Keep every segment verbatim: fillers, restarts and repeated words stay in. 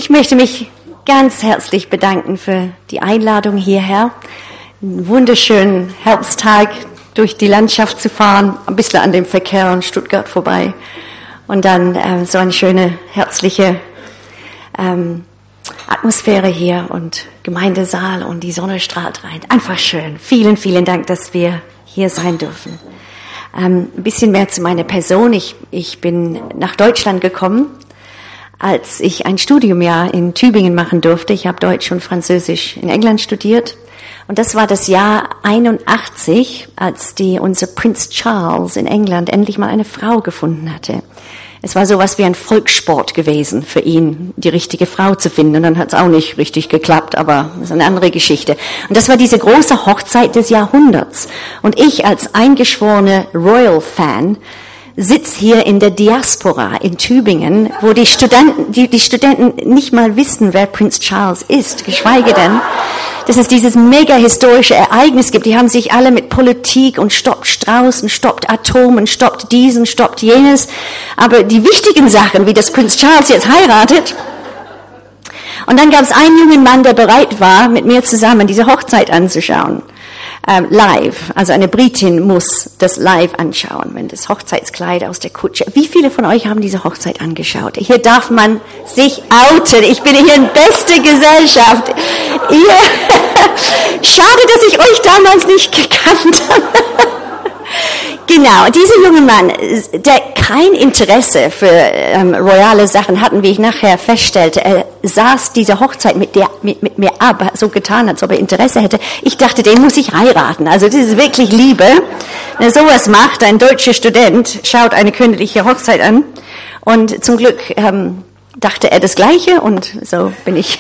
Ich möchte mich ganz herzlich bedanken für die Einladung hierher. Einen wunderschönen Herbsttag durch die Landschaft zu fahren, ein bisschen an dem Verkehr in Stuttgart vorbei und dann ähm, so eine schöne, herzliche ähm, Atmosphäre hier und Gemeindesaal und die Sonne strahlt rein. Einfach schön. Vielen, vielen Dank, dass wir hier sein dürfen. Ähm, ein bisschen mehr zu meiner Person. Ich, ich bin nach Deutschland gekommen, als ich ein Studiumjahr in Tübingen machen durfte. Ich habe Deutsch und Französisch in England studiert. Und das war das Jahr einundachtzig, als die, unser Prinz Charles in England endlich mal eine Frau gefunden hatte. Es war sowas wie ein Volkssport gewesen für ihn, die richtige Frau zu finden. Und dann hat es auch nicht richtig geklappt, aber das ist eine andere Geschichte. Und das war diese große Hochzeit des Jahrhunderts. Und ich als eingeschworene Royal-Fan sitz hier in der Diaspora in Tübingen, wo die Studenten, die, die Studenten nicht mal wissen, wer Prinz Charles ist, geschweige denn, dass es dieses mega historische Ereignis gibt. Die haben sich alle mit Politik und stoppt Strauß und stoppt Atom und stoppt diesen, stoppt jenes. Aber die wichtigen Sachen, wie das Prinz Charles jetzt heiratet. Und dann gab es einen jungen Mann, der bereit war, mit mir zusammen diese Hochzeit anzuschauen. Ähm, live. Also eine Britin muss das live anschauen, wenn das Hochzeitskleid aus der Kutsche. Wie viele von euch haben diese Hochzeit angeschaut? Hier darf man sich outen. Ich bin hier in beste Gesellschaft. Ihr Schade, dass ich euch damals nicht gekannt habe. Genau, dieser junge Mann, der kein Interesse für ähm, royale Sachen hatten, wie ich nachher feststellte, er saß diese Hochzeit mit, der, mit, mit mir ab, hat so getan, als ob er Interesse hätte. Ich dachte, den muss ich heiraten. Also das ist wirklich Liebe. Wenn er sowas macht, ein deutscher Student schaut eine königliche Hochzeit an und zum Glück ähm, dachte er das Gleiche und so bin ich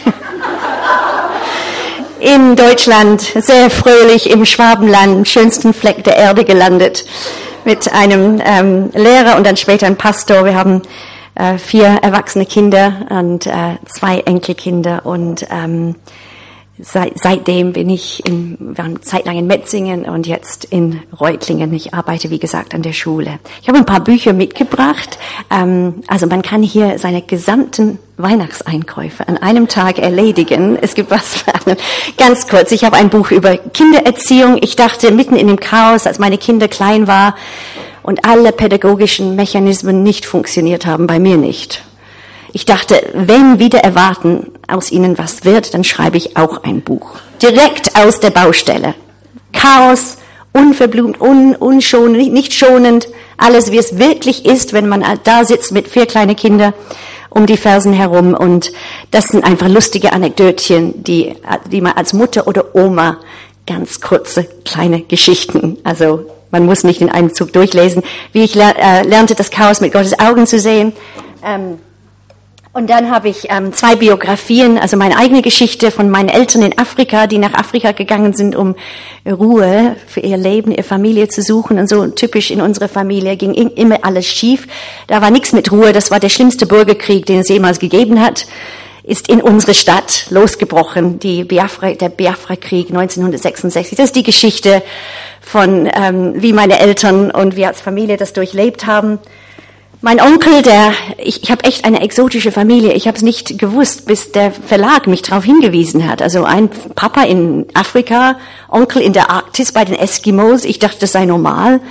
in Deutschland, sehr fröhlich im Schwabenland, schönsten Fleck der Erde gelandet, mit einem ähm, Lehrer und dann später einem Pastor. Wir haben äh, vier erwachsene Kinder und äh, zwei Enkelkinder und ähm, seit, seitdem bin ich in, wir waren zeitlang in Metzingen und jetzt in Reutlingen. Ich arbeite, wie gesagt, an der Schule. Ich habe ein paar Bücher mitgebracht. Ähm, also man kann hier seine gesamten Weihnachtseinkäufe an einem Tag erledigen. Es gibt was für einen. Ganz kurz, ich habe ein Buch über Kindererziehung. Ich dachte, mitten in dem Chaos, als meine Kinder klein waren und alle pädagogischen Mechanismen nicht funktioniert haben, bei mir nicht. Ich dachte, wenn wieder erwarten aus ihnen was wird, dann schreibe ich auch ein Buch. Direkt aus der Baustelle. Chaos, unverblumt, un, unschonend, nicht schonend. Alles, wie es wirklich ist, wenn man da sitzt mit vier kleinen Kindern um die Fersen herum. Und das sind einfach lustige Anekdötchen, die, die man als Mutter oder Oma ganz kurze kleine Geschichten, also man muss nicht in einem Zug durchlesen, wie ich ler- äh, lernte, das Chaos mit Gottes Augen zu sehen. Ähm, Und dann habe ich ähm, zwei Biografien, also meine eigene Geschichte von meinen Eltern in Afrika, die nach Afrika gegangen sind, um Ruhe für ihr Leben, ihre Familie zu suchen. Und so typisch in unserer Familie ging immer alles schief. Da war nichts mit Ruhe. Das war der schlimmste Bürgerkrieg, den es jemals gegeben hat. Ist in unsere Stadt losgebrochen, die Biafra, der Biafra-Krieg neunzehnhundertsechsundsechzig. Das ist die Geschichte von, ähm, wie meine Eltern und wir als Familie das durchlebt haben. Mein Onkel, der, ich, ich habe echt eine exotische Familie. Ich habe es nicht gewusst, bis der Verlag mich darauf hingewiesen hat. Also ein Papa in Afrika, Onkel in der Arktis bei den Eskimos. Ich dachte, das sei normal.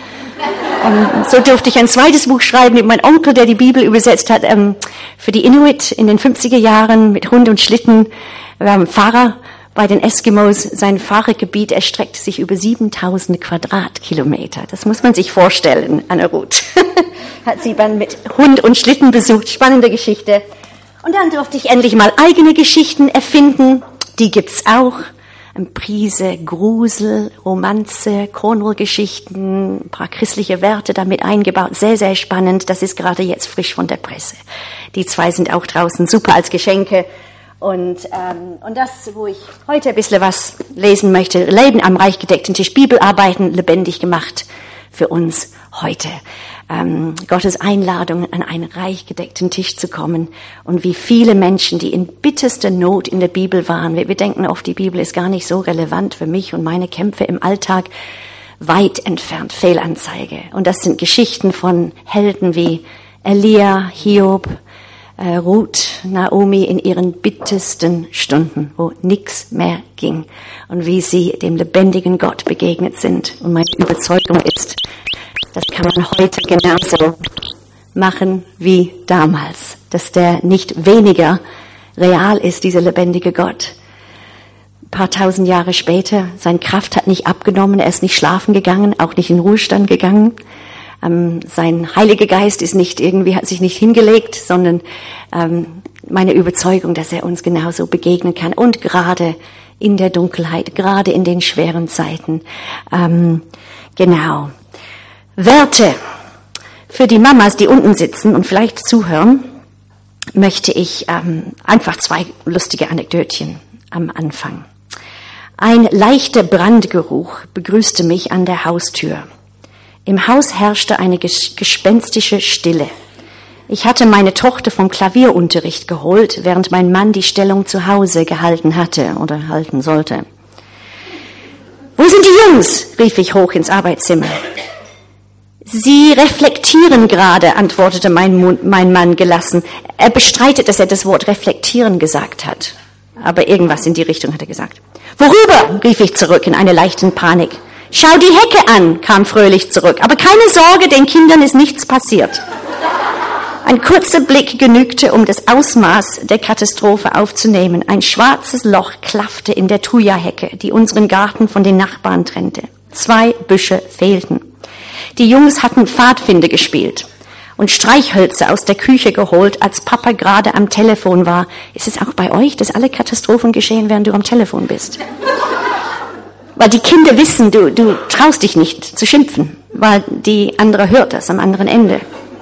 Und so durfte ich ein zweites Buch schreiben mit meinem Onkel, der die Bibel übersetzt hat, ähm, für die Inuit in den fünfziger Jahren mit Hund und Schlitten. Wir haben einen Pfarrer bei den Eskimos. Sein Pfarrergebiet erstreckt sich über siebentausend Quadratkilometer. Das muss man sich vorstellen, Anna Ruth. Hat sie dann mit Hund und Schlitten besucht. Spannende Geschichte. Und dann durfte ich endlich mal eigene Geschichten erfinden. Die gibt's auch. Ein Prise Grusel, Romanze, Cornwall-Geschichten, ein paar christliche Werte damit eingebaut. Sehr, sehr spannend. Das ist gerade jetzt frisch von der Presse. Die zwei sind auch draußen super als Geschenke. Und, ähm, und das, wo ich heute ein bisschen was lesen möchte. Leben am reich gedeckten Tisch. Bibelarbeiten lebendig gemacht für uns heute. Ähm, Gottes Einladung, an einen reich gedeckten Tisch zu kommen und wie viele Menschen, die in bitterster Not in der Bibel waren. Wir, wir denken oft, die Bibel ist gar nicht so relevant für mich und meine Kämpfe im Alltag. Weit entfernt, Fehlanzeige. Und das sind Geschichten von Helden wie Elia, Hiob, äh, Ruth, Naomi in ihren bittersten Stunden, wo nichts mehr ging und wie sie dem lebendigen Gott begegnet sind. Und meine Überzeugung ist, das kann man heute genauso machen wie damals, dass der nicht weniger real ist, dieser lebendige Gott. Ein paar tausend Jahre später, seine Kraft hat nicht abgenommen, er ist nicht schlafen gegangen, auch nicht in Ruhestand gegangen. Ähm, sein Heiliger Geist ist nicht irgendwie, hat sich nicht hingelegt, sondern ähm, meine Überzeugung, dass er uns genauso begegnen kann und gerade in der Dunkelheit, gerade in den schweren Zeiten. Ähm, genau. Werte. Für die Mamas, die unten sitzen und vielleicht zuhören, möchte ich ähm, einfach zwei lustige Anekdötchen am Anfang. Ein leichter Brandgeruch begrüßte mich an der Haustür. Im Haus herrschte eine ges- gespenstische Stille. Ich hatte meine Tochter vom Klavierunterricht geholt, während mein Mann die Stellung zu Hause gehalten hatte oder halten sollte. »Wo sind die Jungs?« rief ich hoch ins Arbeitszimmer. »Sie reflektieren gerade«, antwortete mein, mein Mann gelassen. Er bestreitet, dass er das Wort reflektieren gesagt hat. Aber irgendwas in die Richtung hat er gesagt. »Worüber?« rief ich zurück in einer leichten Panik. »Schau die Hecke an«, kam fröhlich zurück. »Aber keine Sorge, den Kindern ist nichts passiert.« Ein kurzer Blick genügte, um das Ausmaß der Katastrophe aufzunehmen. Ein schwarzes Loch klaffte in der Thuja-Hecke, die unseren Garten von den Nachbarn trennte. Zwei Büsche fehlten. Die Jungs hatten Pfadfinder gespielt und Streichhölzer aus der Küche geholt, als Papa gerade am Telefon war. Ist es auch bei euch, dass alle Katastrophen geschehen, während du am Telefon bist? Weil die Kinder wissen, du, du traust dich nicht zu schimpfen, weil die andere hört das am anderen Ende.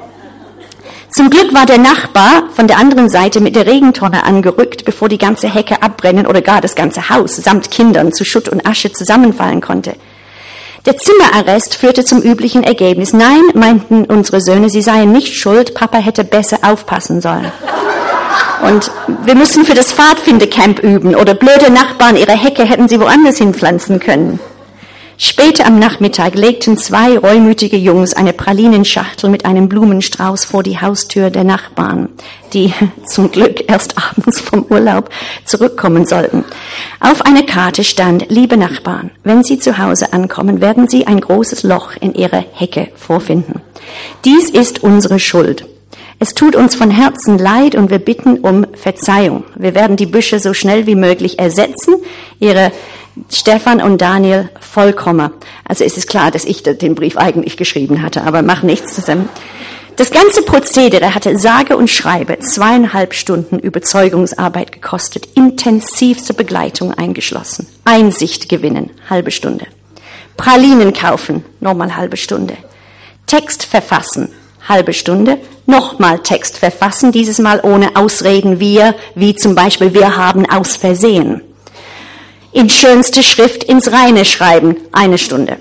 Zum Glück war der Nachbar von der anderen Seite mit der Regentonne angerückt, bevor die ganze Hecke abbrennen oder gar das ganze Haus samt Kindern zu Schutt und Asche zusammenfallen konnte. Der Zimmerarrest führte zum üblichen Ergebnis. Nein, meinten unsere Söhne, sie seien nicht schuld, Papa hätte besser aufpassen sollen. Und wir müssen für das Pfadfindercamp üben oder blöde Nachbarn, ihre Hecke hätten sie woanders hinpflanzen können. Später am Nachmittag legten zwei reumütige Jungs eine Pralinenschachtel mit einem Blumenstrauß vor die Haustür der Nachbarn, die zum Glück erst abends vom Urlaub zurückkommen sollten. Auf einer Karte stand: Liebe Nachbarn, wenn Sie zu Hause ankommen, werden Sie ein großes Loch in Ihrer Hecke vorfinden. Dies ist unsere Schuld. Es tut uns von Herzen leid und wir bitten um Verzeihung. Wir werden die Büsche so schnell wie möglich ersetzen. Ihre Stefan und Daniel Vollkommer. Also ist es klar, dass ich den Brief eigentlich geschrieben hatte, aber mach nichts. Das ganze Prozedere hatte sage und schreibe zweieinhalb Stunden Überzeugungsarbeit gekostet, intensivste Begleitung eingeschlossen. Einsicht gewinnen, halbe Stunde. Pralinen kaufen, nochmal halbe Stunde. Text verfassen, halbe Stunde. Nochmal Text verfassen, dieses Mal ohne Ausreden wir, wie zum Beispiel wir haben aus Versehen. In schönste Schrift ins Reine schreiben, eine Stunde.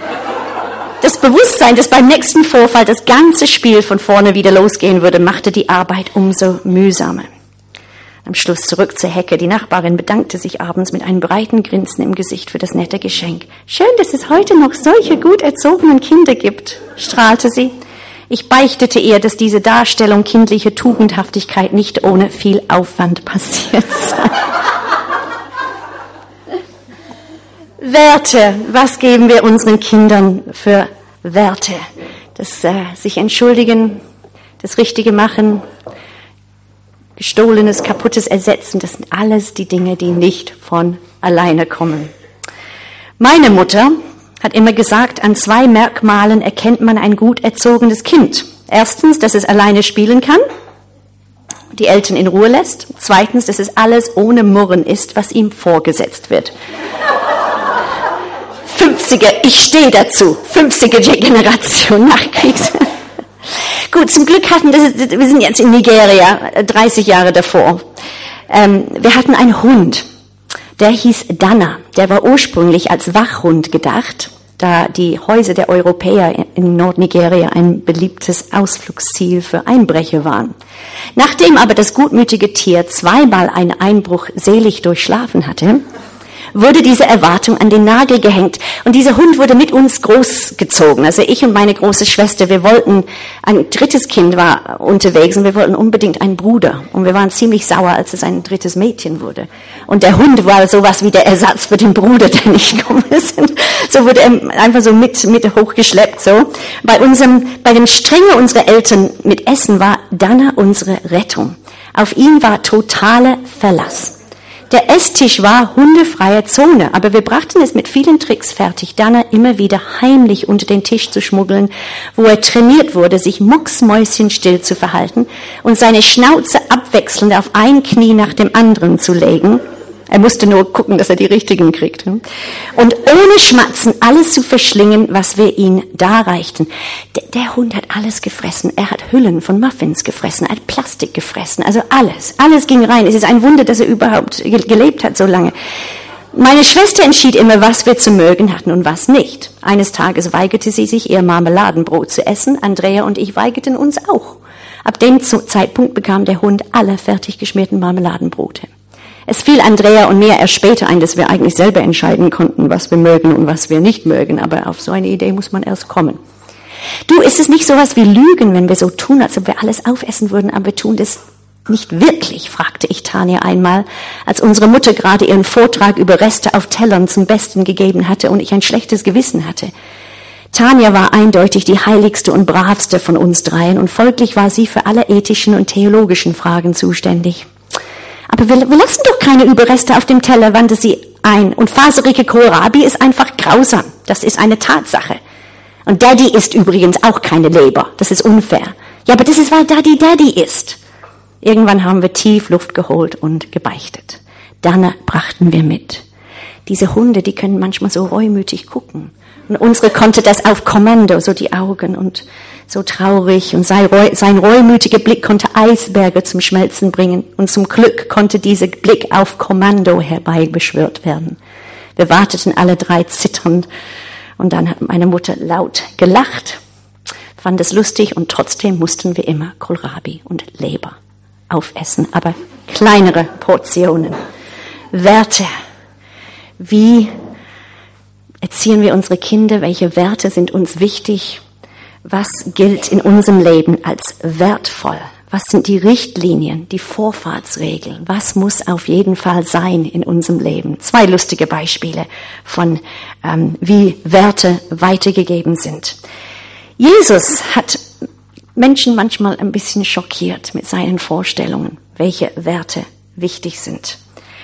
Das Bewusstsein, dass beim nächsten Vorfall das ganze Spiel von vorne wieder losgehen würde, machte die Arbeit umso mühsamer. Am Schluss zurück zur Hecke. Die Nachbarin bedankte sich abends mit einem breiten Grinsen im Gesicht für das nette Geschenk. Schön, dass es heute noch solche gut erzogenen Kinder gibt, strahlte sie. Ich beichtete ihr, dass diese Darstellung kindlicher Tugendhaftigkeit nicht ohne viel Aufwand passiert sei. Werte, was geben wir unseren Kindern für Werte? Das äh, sich entschuldigen, das Richtige machen, Gestohlenes, Kaputtes ersetzen, das sind alles die Dinge, die nicht von alleine kommen. Meine Mutter hat immer gesagt, an zwei Merkmalen erkennt man ein gut erzogenes Kind. Erstens, dass es alleine spielen kann, die Eltern in Ruhe lässt. Zweitens, dass es alles ohne Murren ist, was ihm vorgesetzt wird. fünfziger, ich stehe dazu, fünfziger Generation Nachkriegs. Gut, zum Glück hatten, das, wir sind jetzt in Nigeria, dreißig Jahre davor. Ähm, wir hatten einen Hund, der hieß Dana. Der war ursprünglich als Wachhund gedacht, da die Häuser der Europäer in Nordnigeria ein beliebtes Ausflugsziel für Einbrecher waren. Nachdem aber das gutmütige Tier zweimal einen Einbruch selig durchschlafen hatte, wurde diese Erwartung an den Nagel gehängt. Und dieser Hund wurde mit uns großgezogen. Also ich und meine große Schwester, wir wollten, ein drittes Kind war unterwegs und wir wollten unbedingt einen Bruder. Und wir waren ziemlich sauer, als es ein drittes Mädchen wurde. Und der Hund war sowas wie der Ersatz für den Bruder, der nicht gekommen ist. Und so wurde er einfach so mit, mit hochgeschleppt, so. Bei unserem, bei dem Strenge unserer Eltern mit Essen war Dana unsere Rettung. Auf ihn war totaler Verlass. Der Esstisch war hundefreie Zone, aber wir brachten es mit vielen Tricks fertig, Dana immer wieder heimlich unter den Tisch zu schmuggeln, wo er trainiert wurde, sich mucksmäuschenstill zu verhalten und seine Schnauze abwechselnd auf ein Knie nach dem anderen zu legen. Er musste nur gucken, dass er die richtigen kriegt. Und ohne Schmatzen alles zu verschlingen, was wir ihm darreichten. Der, der Hund hat alles gefressen. Er hat Hüllen von Muffins gefressen, er hat Plastik gefressen, also alles. Alles ging rein. Es ist ein Wunder, dass er überhaupt gelebt hat so lange. Meine Schwester entschied immer, was wir zu mögen hatten und was nicht. Eines Tages weigerte sie sich, ihr Marmeladenbrot zu essen. Andrea und ich weigerten uns auch. Ab dem Zeitpunkt bekam der Hund alle fertig geschmierten Marmeladenbrote. Es fiel Andrea und mir erst später ein, dass wir eigentlich selber entscheiden konnten, was wir mögen und was wir nicht mögen. Aber auf so eine Idee muss man erst kommen. Du, ist es nicht sowas wie Lügen, wenn wir so tun, als ob wir alles aufessen würden, aber wir tun das nicht wirklich, fragte ich Tanja einmal, als unsere Mutter gerade ihren Vortrag über Reste auf Tellern zum Besten gegeben hatte und ich ein schlechtes Gewissen hatte. Tanja war eindeutig die heiligste und bravste von uns dreien und folglich war sie für alle ethischen und theologischen Fragen zuständig. Aber wir, wir lassen doch keine Überreste auf dem Teller, wandte sie ein. Und faserige Kohlrabi ist einfach grausam. Das ist eine Tatsache. Und Daddy isst übrigens auch keine Leber. Das ist unfair. Ja, aber das ist, weil Daddy Daddy isst. Irgendwann haben wir tief Luft geholt und gebeichtet. Dana brachten wir mit. Diese Hunde, die können manchmal so reumütig gucken. Und unsere konnte das auf Kommando, so die Augen und so traurig. Und sein, reu, sein reumütiger Blick konnte Eisberge zum Schmelzen bringen. Und zum Glück konnte dieser Blick auf Kommando herbeibeschwört werden. Wir warteten alle drei zitternd. Und dann hat meine Mutter laut gelacht, fand es lustig und trotzdem mussten wir immer Kohlrabi und Leber aufessen. Aber kleinere Portionen. Werte. Wie erziehen wir unsere Kinder? Welche Werte sind uns wichtig? Was gilt in unserem Leben als wertvoll? Was sind die Richtlinien, die Vorfahrtsregeln? Was muss auf jeden Fall sein in unserem Leben? Zwei lustige Beispiele von, ähm, wie Werte weitergegeben sind. Jesus hat Menschen manchmal ein bisschen schockiert mit seinen Vorstellungen, welche Werte wichtig sind.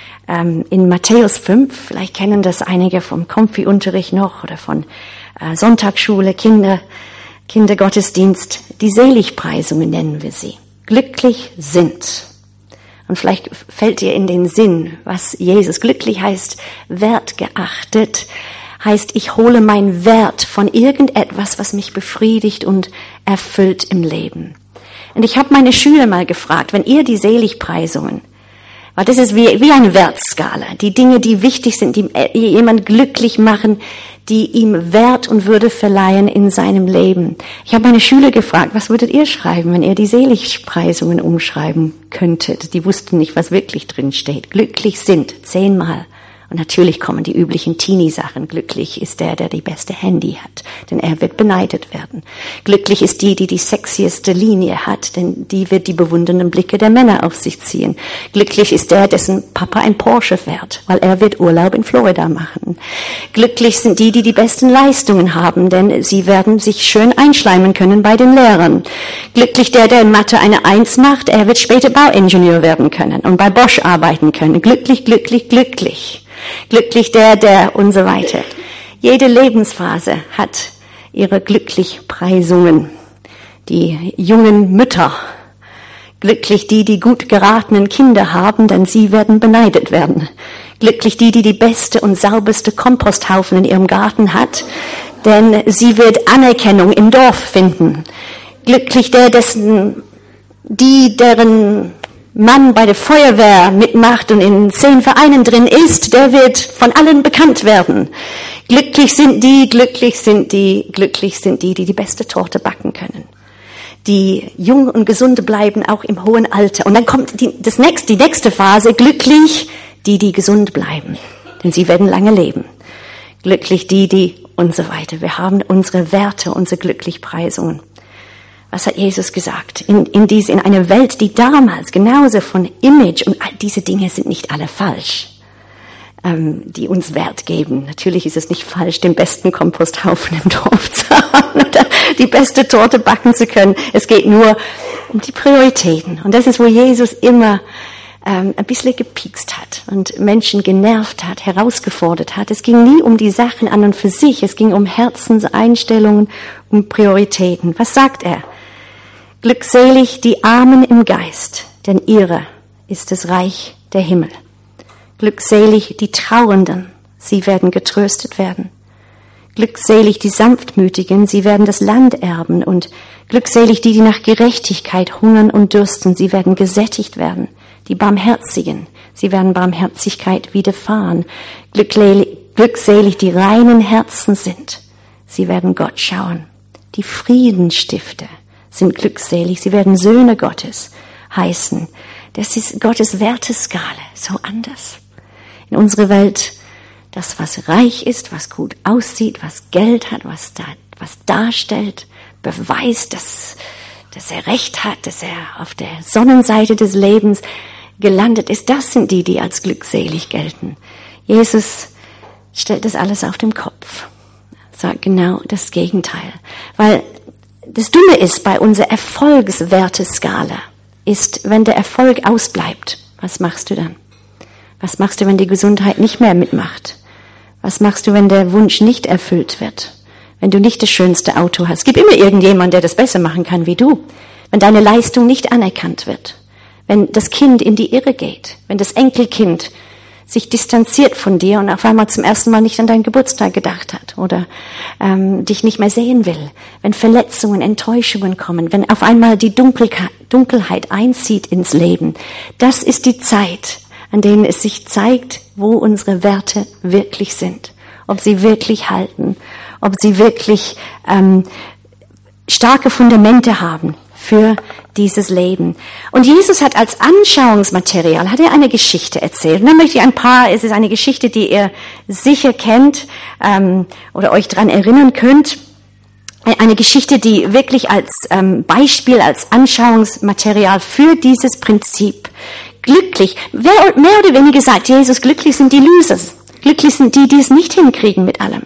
In Matthäus fünf, vielleicht kennen das einige vom Konfi-Unterricht noch oder von äh, Sonntagsschule, Kinder, Kindergottesdienst, die Seligpreisungen nennen wir sie. Glücklich sind. Und vielleicht fällt dir in den Sinn, was Jesus glücklich heißt, wertgeachtet, heißt, ich hole meinen Wert von irgendetwas, was mich befriedigt und erfüllt im Leben. Und ich habe meine Schüler mal gefragt, wenn ihr die Seligpreisungen, weil das ist wie, wie eine Wertskala. Die Dinge, die wichtig sind, die jemand glücklich machen, die ihm Wert und Würde verleihen in seinem Leben. Ich habe meine Schüler gefragt, was würdet ihr schreiben, wenn ihr die Seligpreisungen umschreiben könntet? Die wussten nicht, was wirklich drin steht. Glücklich sind, zehnmal. Und natürlich kommen die üblichen Teenie-Sachen. Glücklich ist der, der die beste Handy hat, denn er wird beneidet werden. Glücklich ist die, die die sexieste Linie hat, denn die wird die bewundernden Blicke der Männer auf sich ziehen. Glücklich ist der, dessen Papa ein Porsche fährt, weil er wird Urlaub in Florida machen. Glücklich sind die, die die besten Leistungen haben, denn sie werden sich schön einschleimen können bei den Lehrern. Glücklich der, der in Mathe eine Eins macht, er wird später Bauingenieur werden können und bei Bosch arbeiten können. Glücklich, glücklich, glücklich. Glücklich der, der und so weiter. Jede Lebensphase hat ihre Glücklichpreisungen. Die jungen Mütter, glücklich die, die gut geratenen Kinder haben, denn sie werden beneidet werden. Glücklich die, die die beste und sauberste Komposthaufen in ihrem Garten hat, denn sie wird Anerkennung im Dorf finden. Glücklich der, dessen, die, deren Mann bei der Feuerwehr mitmacht und in zehn Vereinen drin ist, der wird von allen bekannt werden. Glücklich sind die, glücklich sind die, glücklich sind die, die die beste Torte backen können. Die jung und gesund bleiben, auch im hohen Alter. Und dann kommt die, das nächste, die nächste Phase, glücklich, die, die gesund bleiben. denn sie werden lange leben. Glücklich die, die und so weiter. Wir haben unsere Werte, unsere Glücklichpreisungen. Was hat Jesus gesagt? In, in, diese, in einer Welt, die damals genauso von Image und all diese Dinge sind nicht alle falsch, ähm, die uns Wert geben. Natürlich ist es nicht falsch, den besten Komposthaufen im Dorf zu haben oder die beste Torte backen zu können. Es geht nur um die Prioritäten. Und das ist, wo Jesus immer ähm, ein bisschen gepiekst hat und Menschen genervt hat, herausgefordert hat. Es ging nie um die Sachen an und für sich. Es ging um Herzenseinstellungen, um Prioritäten. Was sagt er? Glückselig die Armen im Geist, denn ihrer ist das Reich der Himmel. Glückselig die Trauernden, sie werden getröstet werden. Glückselig die Sanftmütigen, sie werden das Land erben. Und glückselig die, die nach Gerechtigkeit hungern und dürsten, sie werden gesättigt werden. Die Barmherzigen, sie werden Barmherzigkeit widerfahren. Glückselig die reinen Herzen sind, sie werden Gott schauen. Die Friedensstifter sind glückselig, sie werden Söhne Gottes heißen. Das ist Gottes Werteskala, so anders. In unserer Welt, das, was reich ist, was gut aussieht, was Geld hat, was da, was darstellt, beweist, dass, dass er Recht hat, dass er auf der Sonnenseite des Lebens gelandet ist. Das sind die, die als glückselig gelten. Jesus stellt das alles auf den Kopf, sagt genau das Gegenteil. Weil das Dumme ist bei unserer Erfolgswerteskala, ist, wenn der Erfolg ausbleibt, was machst du dann? Was machst du, wenn die Gesundheit nicht mehr mitmacht? Was machst du, wenn der Wunsch nicht erfüllt wird? Wenn du nicht das schönste Auto hast? Es gibt immer irgendjemand, der das besser machen kann wie du. Wenn deine Leistung nicht anerkannt wird. Wenn das Kind in die Irre geht. Wenn das Enkelkind sich distanziert von dir und auf einmal zum ersten Mal nicht an deinen Geburtstag gedacht hat oder ähm, dich nicht mehr sehen will. Wenn Verletzungen, Enttäuschungen kommen. Wenn auf einmal die Dunkelheit, Dunkelheit einzieht ins Leben. Das ist die Zeit, an denen es sich zeigt, wo unsere Werte wirklich sind. Ob sie wirklich halten, ob sie wirklich ähm, starke Fundamente haben für dieses Leben. Und Jesus hat als Anschauungsmaterial, hat er eine Geschichte erzählt. Und dann möchte ich ein paar, es ist eine Geschichte, die ihr sicher kennt ähm, oder euch daran erinnern könnt. Eine Geschichte, die wirklich als ähm, Beispiel, als Anschauungsmaterial für dieses Prinzip glücklich, wer, mehr oder weniger sagt Jesus, glücklich sind die Losers. Glücklich sind die, die es nicht hinkriegen mit allem.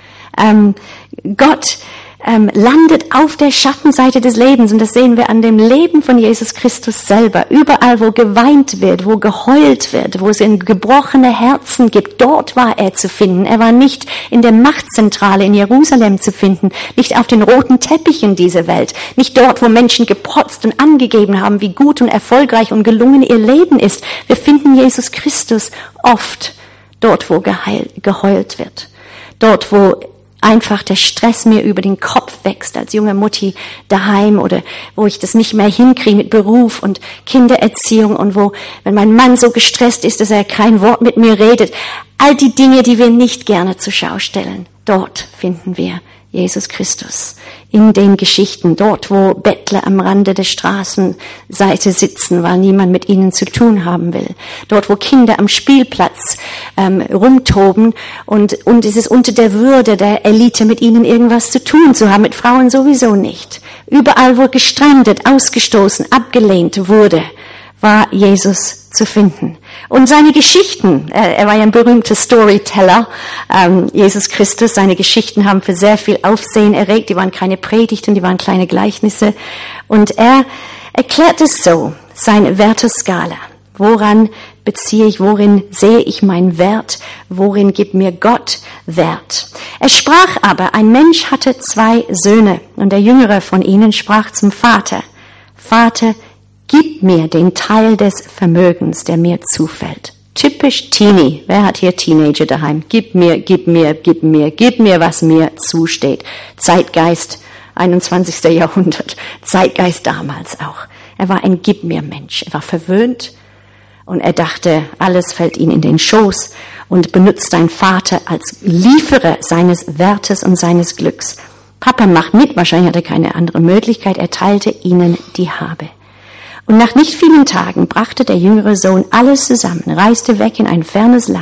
Ähm, Gott ähm, landet auf der Schattenseite des Lebens und das sehen wir an dem Leben von Jesus Christus selber. Überall, wo geweint wird, wo geheult wird, wo es in gebrochene Herzen gibt, dort war er zu finden. Er war nicht in der Machtzentrale in Jerusalem zu finden, nicht auf den roten Teppichen dieser Welt, nicht dort, wo Menschen geprotzt und angegeben haben, wie gut und erfolgreich und gelungen ihr Leben ist. Wir finden Jesus Christus oft dort, wo geheult, geheult wird, dort, wo einfach der Stress mir über den Kopf wächst als junge Mutti daheim oder wo ich das nicht mehr hinkriege mit Beruf und Kindererziehung und wo, wenn mein Mann so gestresst ist, dass er kein Wort mit mir redet. All die Dinge, die wir nicht gerne zur Schau stellen, dort finden wir Jesus Christus. In den Geschichten, dort, wo Bettler am Rande der Straßenseite sitzen, weil niemand mit ihnen zu tun haben will. Dort, wo Kinder am Spielplatz ähm, rumtoben und, und es ist unter der Würde der Elite, mit ihnen irgendwas zu tun zu haben, mit Frauen sowieso nicht. Überall, wo gestrandet, ausgestoßen, abgelehnt wurde, war Jesus zu finden. Und seine Geschichten, er war ja ein berühmter Storyteller, ähm, Jesus Christus, seine Geschichten haben für sehr viel Aufsehen erregt, die waren keine Predigten, die waren kleine Gleichnisse. Und er erklärt es so, seine Werteskala. Woran beziehe ich, worin sehe ich meinen Wert, worin gibt mir Gott Wert? Er sprach aber, ein Mensch hatte zwei Söhne und der jüngere von ihnen sprach zum Vater, Vater, gib mir den Teil des Vermögens, der mir zufällt. Typisch Teenie. Wer hat hier Teenager daheim? Gib mir, gib mir, gib mir, gib mir, was mir zusteht. Zeitgeist, einundzwanzigsten Jahrhundert. Zeitgeist damals auch. Er war ein Gib mir Mensch. Er war verwöhnt und er dachte, alles fällt ihm in den Schoß und benutzt seinen Vater als Lieferer seines Wertes und seines Glücks. Papa macht mit, wahrscheinlich hat er keine andere Möglichkeit. Er teilte ihnen die Habe. Und nach nicht vielen Tagen brachte der jüngere Sohn alles zusammen, reiste weg in ein fernes Land,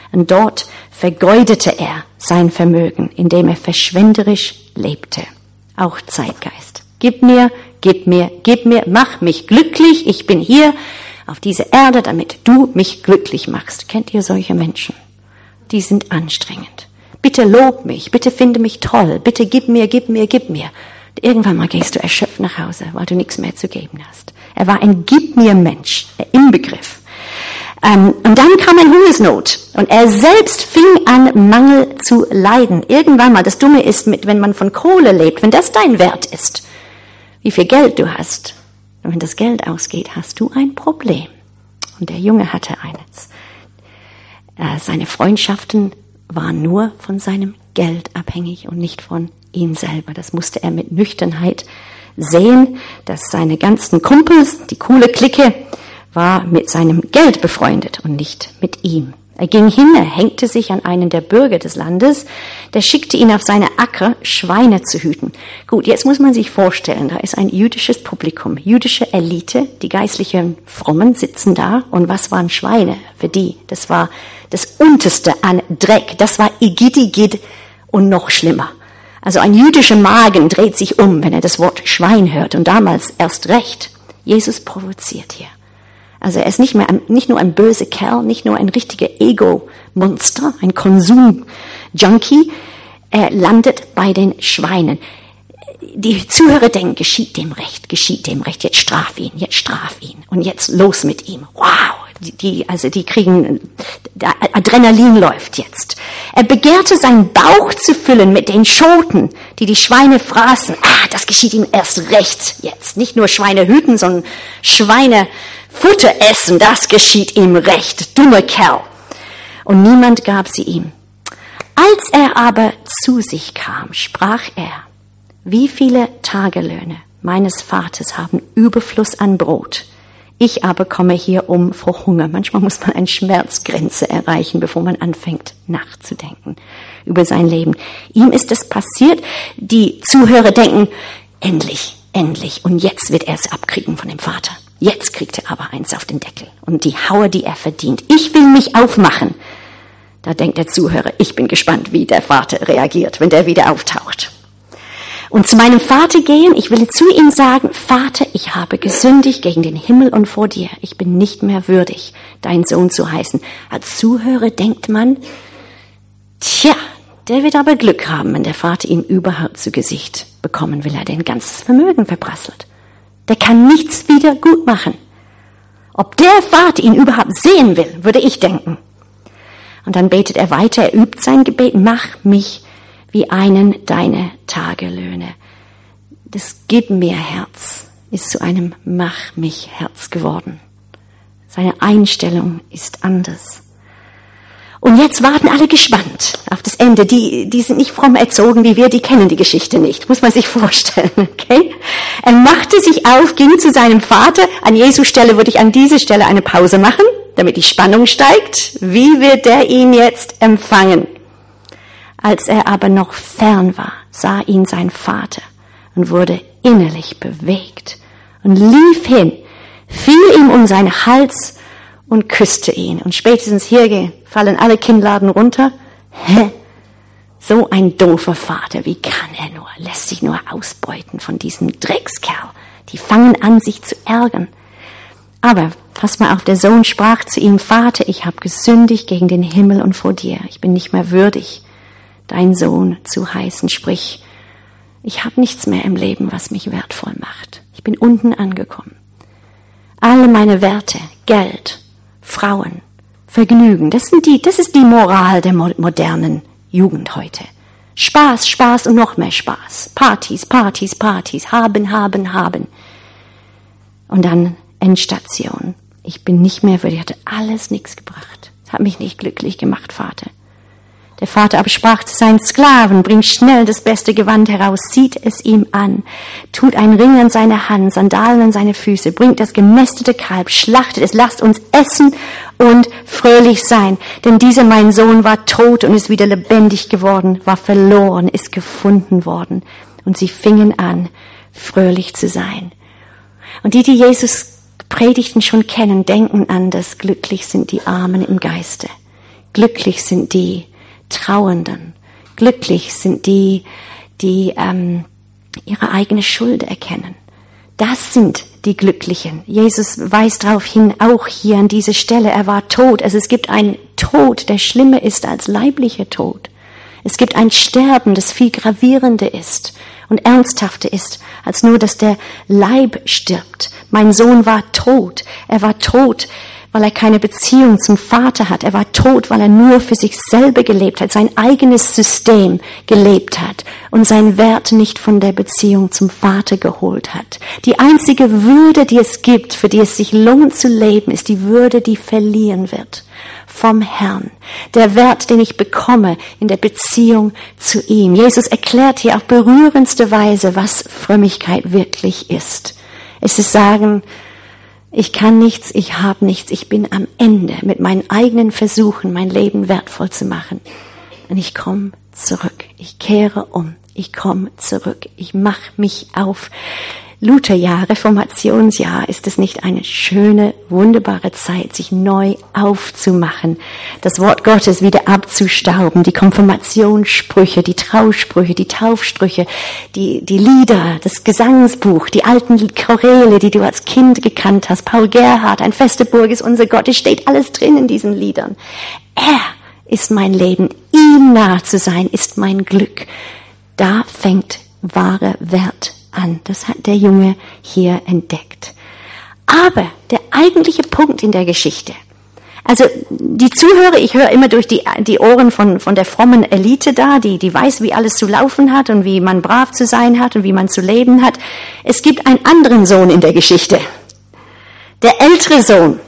Und dort vergeudete er sein Vermögen, indem er verschwenderisch lebte. Auch Zeitgeist. Gib mir, gib mir, gib mir, mach mich glücklich. Ich bin hier auf dieser Erde, damit du mich glücklich machst. Kennt ihr solche Menschen? Die sind anstrengend. Bitte lob mich, bitte finde mich toll, bitte gib mir, gib mir, gib mir. Und irgendwann mal gehst du erschöpft nach Hause, weil du nichts mehr zu geben hast. Er war ein Gib-mir-Mensch, der Inbegriff. Ähm, und dann kam eine Hungersnot und er selbst fing an, Mangel zu leiden. Irgendwann mal, das Dumme ist, mit, wenn man von Kohle lebt, wenn das dein Wert ist, wie viel Geld du hast, und wenn das Geld ausgeht, hast du ein Problem. Und der Junge hatte eines. Äh, seine Freundschaften waren nur von seinem Geld abhängig und nicht von ihm selber. Das musste er mit Nüchternheit sehen, dass seine ganzen Kumpels, die coole Clique, war mit seinem Geld befreundet und nicht mit ihm. Er ging hin, er hängte sich an einen der Bürger des Landes, der schickte ihn auf seine Acker, Schweine zu hüten. Gut, jetzt muss man sich vorstellen, da ist ein jüdisches Publikum, jüdische Elite, die geistlichen Frommen sitzen da, und was waren Schweine für die? Das war das Unterste an Dreck, das war Igidigid und noch schlimmer. Also ein jüdischer Magen dreht sich um, wenn er das Wort Schwein hört, und damals erst recht. Jesus provoziert hier. Also er ist nicht mehr ein, nicht nur ein böser Kerl, nicht nur ein richtiger Ego-Monster, ein Konsum-Junkie. Er landet bei den Schweinen. Die Zuhörer denken, geschieht dem Recht, geschieht dem Recht, jetzt straf ihn, jetzt straf ihn und jetzt los mit ihm. Wow, die, die, also die kriegen, Adrenalin läuft jetzt. Er begehrte, seinen Bauch zu füllen mit den Schoten, die die Schweine fraßen. Ah, das geschieht ihm erst recht jetzt. Nicht nur Schweine hüten, sondern Schweine Futter essen, das geschieht ihm recht, dummer Kerl. Und niemand gab sie ihm. Als er aber zu sich kam, sprach er, wie viele Tagelöhne meines Vaters haben Überfluss an Brot. Ich aber komme hier um vor Hunger. Manchmal muss man eine Schmerzgrenze erreichen, bevor man anfängt nachzudenken über sein Leben. Ihm ist es passiert, die Zuhörer denken, endlich, endlich, und jetzt wird er es abkriegen von dem Vater. Jetzt kriegt er aber eins auf den Deckel und die Haue, die er verdient. Ich will mich aufmachen. Da denkt der Zuhörer, ich bin gespannt, wie der Vater reagiert, wenn der wieder auftaucht. Und zu meinem Vater gehen, ich will zu ihm sagen, Vater, ich habe gesündigt gegen den Himmel und vor dir. Ich bin nicht mehr würdig, dein Sohn zu heißen. Als Zuhörer denkt man, tja, der wird aber Glück haben, wenn der Vater ihm überhaupt zu Gesicht bekommen will, er den ganzes Vermögen verprasselt. Der kann nichts wieder gut machen. Ob der Vater ihn überhaupt sehen will, würde ich denken. Und dann betet er weiter, er übt sein Gebet, mach mich wie einen deiner Tagelöhne. Das Gib mir Herz ist zu einem Mach mich Herz geworden. Seine Einstellung ist anders. Und jetzt warten alle gespannt auf das Ende. Die, die sind nicht fromm erzogen wie wir, die kennen die Geschichte nicht. Muss man sich vorstellen, okay? Er machte sich auf, ging zu seinem Vater. An Jesu Stelle würde ich an dieser Stelle eine Pause machen, damit die Spannung steigt. Wie wird er ihn jetzt empfangen? Als er aber noch fern war, sah ihn sein Vater und wurde innerlich bewegt und lief hin, fiel ihm um seinen Hals und küsste ihn. Und spätestens hier fallen alle Kinnladen runter. Hä? So ein doofer Vater, wie kann er nur? Lässt sich nur ausbeuten von diesem Dreckskerl. Die fangen an, sich zu ärgern. Aber pass mal auf, der Sohn sprach zu ihm, Vater, ich habe gesündigt gegen den Himmel und vor dir. Ich bin nicht mehr würdig, dein Sohn zu heißen. Sprich, ich habe nichts mehr im Leben, was mich wertvoll macht. Ich bin unten angekommen. Alle meine Werte, Geld, Frauen, Vergnügen, das sind die, das ist die Moral der modernen Jugend heute. Spaß, Spaß und noch mehr Spaß. Partys, Partys, Partys, haben, haben, haben. Und dann Endstation. Ich bin nicht mehr würdig, hatte alles nichts gebracht. Es hat mich nicht glücklich gemacht, Vater. Der Vater aber sprach zu seinen Sklaven, bringt schnell das beste Gewand heraus, zieht es ihm an, tut einen Ring an seine Hand, Sandalen an seine Füße, bringt das gemästete Kalb, schlachtet es, lasst uns essen und fröhlich sein. Denn dieser mein Sohn war tot und ist wieder lebendig geworden, war verloren, ist gefunden worden. Und sie fingen an, fröhlich zu sein. Und die, die Jesus Predigten schon kennen, denken an das, glücklich sind die Armen im Geiste. glücklich sind die Trauernden. Glücklich sind die, die ähm, ihre eigene Schuld erkennen. Das sind die Glücklichen. Jesus weist darauf hin, auch hier an dieser Stelle, er war tot. Also es gibt einen Tod, der schlimmer ist als leiblicher Tod. Es gibt ein Sterben, das viel gravierender ist und ernsthafter ist, als nur, dass der Leib stirbt. Mein Sohn war tot. Er war tot, weil er keine Beziehung zum Vater hat. Er war tot, weil er nur für sich selber gelebt hat, sein eigenes System gelebt hat und seinen Wert nicht von der Beziehung zum Vater geholt hat. Die einzige Würde, die es gibt, für die es sich lohnt zu leben, ist die Würde, die verliehen wird vom Herrn. Der Wert, den ich bekomme in der Beziehung zu ihm. Jesus erklärt hier auf berührendste Weise, was Frömmigkeit wirklich ist. Es ist sagen, ich kann nichts, ich habe nichts, ich bin am Ende mit meinen eigenen Versuchen, mein Leben wertvoll zu machen. Und ich komme zurück, ich kehre um, ich komme zurück, ich mache mich auf. Lutherjahr, Reformationsjahr, ist es nicht eine schöne, wunderbare Zeit, sich neu aufzumachen, das Wort Gottes wieder abzustauben, die Konfirmationssprüche, die Trausprüche, die Taufsprüche, die, die Lieder, das Gesangsbuch, die alten Choräle, die du als Kind gekannt hast, Paul Gerhardt, ein feste Burg ist unser Gott, es steht alles drin in diesen Liedern. Er ist mein Leben, ihm nah zu sein, ist mein Glück. Da fängt wahre Wert an. Das hat der Junge hier entdeckt. Aber der eigentliche Punkt in der Geschichte, also die Zuhörer, ich höre immer durch die, die Ohren von, von der frommen Elite da, die, die weiß, wie alles zu laufen hat und wie man brav zu sein hat und wie man zu leben hat. Es gibt einen anderen Sohn in der Geschichte. Der ältere Sohn.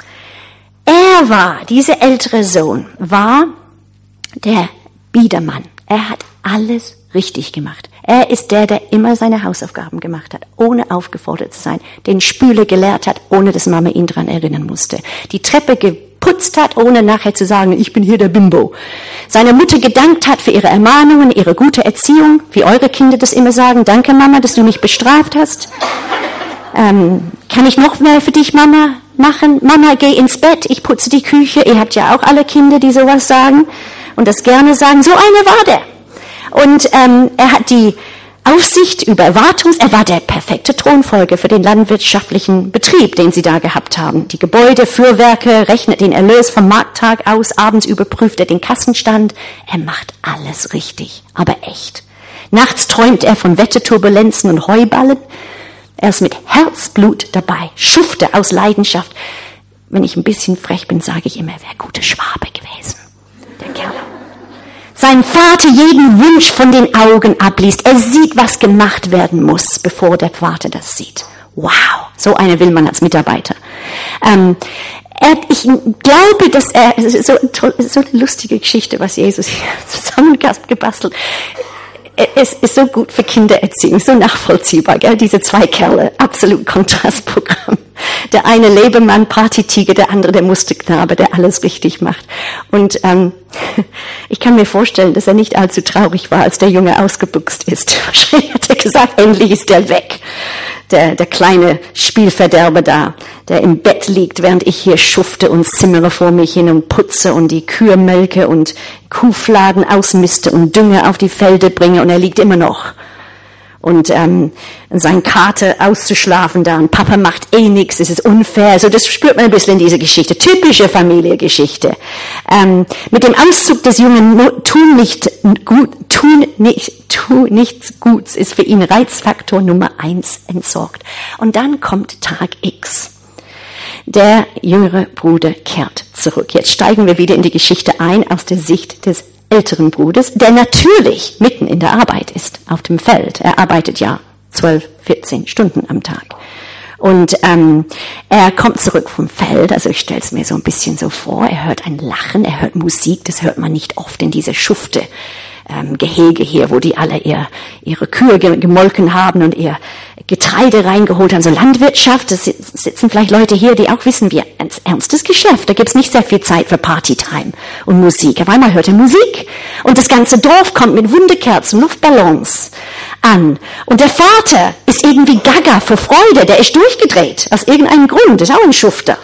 Er war, dieser ältere Sohn, war der Biedermann. Er hat alles richtig gemacht. Er ist der, der immer seine Hausaufgaben gemacht hat, ohne aufgefordert zu sein, den Spüle gelehrt hat, ohne dass Mama ihn dran erinnern musste, die Treppe geputzt hat, ohne nachher zu sagen, ich bin hier der Bimbo, seiner Mutter gedankt hat für ihre Ermahnungen, ihre gute Erziehung, wie eure Kinder das immer sagen, danke Mama, dass du mich bestraft hast. Ähm, kann ich noch mehr für dich, Mama, machen? Mama, geh ins Bett, ich putze die Küche. Ihr habt ja auch alle Kinder, die sowas sagen und das gerne sagen. So einer war der. Und ähm, er hat die Aufsicht über Wartungs... Er war der perfekte Thronfolger für den landwirtschaftlichen Betrieb, den sie da gehabt haben. Die Gebäude, Fuhrwerke, rechnet den Erlös vom Markttag aus, abends überprüft er den Kassenstand. Er macht alles richtig, aber echt. Nachts träumt er von Wetterturbulenzen und Heuballen. Er ist mit Herzblut dabei, schufte aus Leidenschaft. Wenn ich ein bisschen frech bin, sage ich immer, er wäre guter Schwabe gewesen, der Kerl. Sein Vater jeden Wunsch von den Augen abliest. Er sieht, was gemacht werden muss, bevor der Vater das sieht. Wow, so eine will man als Mitarbeiter. Ähm, er, ich glaube, dass er, es ist so, so eine lustige Geschichte, was Jesus hier zusammengebastelt. Es ist so gut für Kindererziehung, so nachvollziehbar, gell? Diese zwei Kerle, absolut Kontrastprogramm. Der eine Lebemann, Partytiger, der andere der Musterknabe, der alles richtig macht. Und ähm, ich kann mir vorstellen, dass er nicht allzu traurig war, als der Junge ausgebuchst ist. Wahrscheinlich hat er gesagt, endlich ist er weg. Der, der kleine Spielverderber da, der im Bett liegt, während ich hier schufte und zimmere vor mich hin und putze und die Kühe melke und Kuhfladen ausmiste und Dünger auf die Felder bringe und er liegt immer noch. Und ähm, sein Kater auszuschlafen da und Papa macht eh nichts, das ist unfair. Also das spürt man ein bisschen in dieser Geschichte, typische Familiengeschichte. Ähm, mit dem Auszug des Jungen tun nicht gut, tun nicht, tu nichts Guts ist für ihn Reizfaktor Nummer eins entsorgt. Und dann kommt Tag X. Der jüngere Bruder kehrt zurück. Jetzt steigen wir wieder in die Geschichte ein aus der Sicht des älteren Bruders, der natürlich mitten in der Arbeit ist, auf dem Feld. Er arbeitet ja zwölf, vierzehn Stunden am Tag. Und ähm, er kommt zurück vom Feld, also ich stelle es mir so ein bisschen so vor, er hört ein Lachen, er hört Musik, das hört man nicht oft in dieser Schufte. Ähm, Gehege hier, wo die alle ihr, ihre Kühe gemolken haben und ihr Getreide reingeholt haben. So Landwirtschaft, das sitzen vielleicht Leute hier, die auch wissen, wie ein ernstes Geschäft. Da gibt's nicht sehr viel Zeit für Partytime und Musik. Auf einmal hört er Musik und das ganze Dorf kommt mit Wunderkerzen, Luftballons an. Und der Vater ist irgendwie gaga vor Freude, der ist durchgedreht, aus irgendeinem Grund, ist auch ein Schufter.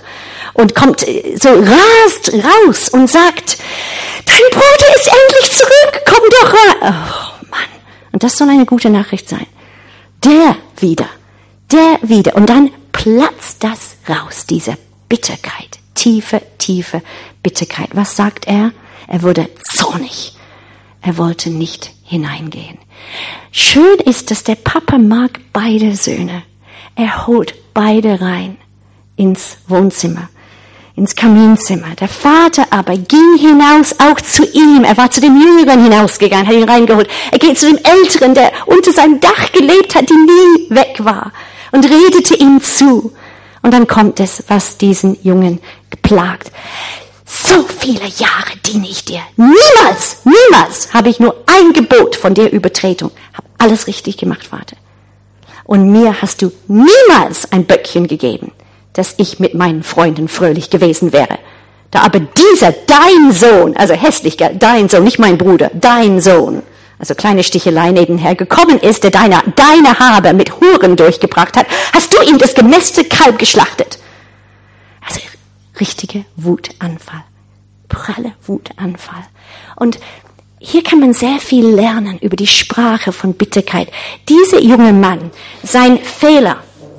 und kommt so, rast raus und sagt, dein Bruder ist endlich zurück, komm doch rein. Oh Mann, und das soll eine gute Nachricht sein. Der wieder, der wieder. Und dann platzt das raus, diese Bitterkeit, tiefe, tiefe Bitterkeit. Was sagt er? Er wurde zornig. Er wollte nicht hineingehen. Schön ist, dass der Papa mag beide Söhne. Er holt beide rein ins Wohnzimmer, ins Kaminzimmer. Der Vater aber ging hinaus auch zu ihm. Er war zu dem Jüngeren hinausgegangen, hat ihn reingeholt. Er geht zu dem Älteren, der unter seinem Dach gelebt hat, die nie weg war, und redete ihm zu. Und dann kommt es, was diesen Jungen geplagt. So viele Jahre diene ich dir. Niemals, niemals habe ich nur ein Gebot von dir übertreten. Hab alles richtig gemacht, Vater. Und mir hast du niemals ein Böckchen gegeben, dass ich mit meinen Freunden fröhlich gewesen wäre. Da aber dieser, dein Sohn, also hässlich, dein Sohn, nicht mein Bruder, dein Sohn, also kleine Stichelei nebenher, gekommen ist, der deine, deine Habe mit Huren durchgebracht hat, hast du ihm das gemästete Kalb geschlachtet. Also richtige Wutanfall, pralle Wutanfall. Und hier kann man sehr viel lernen über die Sprache von Bitterkeit. Dieser junge Mann, sein Fehler,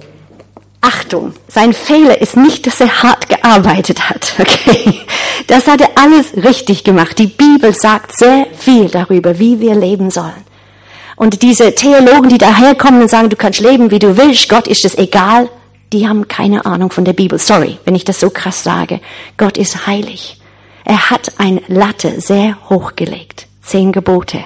Achtung, sein Fehler ist nicht, dass er hart gearbeitet hat, okay? Das hat er alles richtig gemacht. Die Bibel sagt sehr viel darüber, wie wir leben sollen. Und diese Theologen, die daherkommen und sagen, du kannst leben, wie du willst, Gott ist es egal, die haben keine Ahnung von der Bibel. Sorry, wenn ich das so krass sage. Gott ist heilig. Er hat eine Latte sehr hoch gelegt. Zehn Gebote.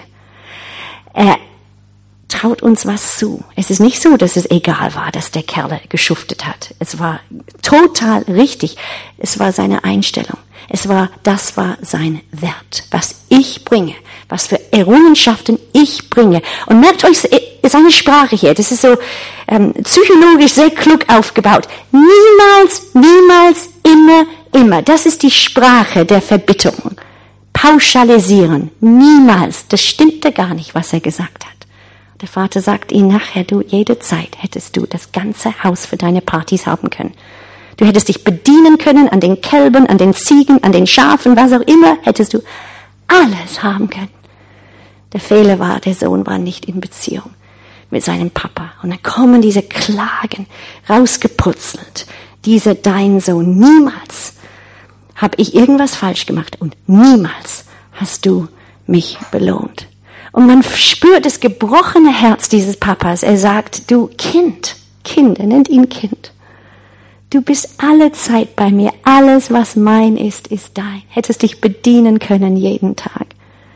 Er traut uns was zu. Es ist nicht so, dass es egal war, dass der Kerl geschuftet hat. Es war total richtig. Es war seine Einstellung. Es war, das war sein Wert. Was ich bringe. Was für Errungenschaften ich bringe. Und merkt euch seine Sprache hier. Das ist so ähm, psychologisch sehr klug aufgebaut. Niemals, niemals, immer, immer. Das ist die Sprache der Verbitterung. Pauschalisieren. Niemals. Das stimmte gar nicht, was er gesagt hat. Der Vater sagt ihm nachher, du, jede Zeit hättest du das ganze Haus für deine Partys haben können. Du hättest dich bedienen können an den Kälbern, an den Ziegen, an den Schafen, was auch immer, hättest du alles haben können. Der Fehler war, der Sohn war nicht in Beziehung mit seinem Papa. Und dann kommen diese Klagen rausgeputzelt. Diese, dein Sohn, niemals habe ich irgendwas falsch gemacht und niemals hast du mich belohnt. Und man spürt das gebrochene Herz dieses Papas. Er sagt, du Kind, Kind, er nennt ihn Kind. Du bist alle Zeit bei mir. Alles, was mein ist, ist dein. Hättest dich bedienen können jeden Tag.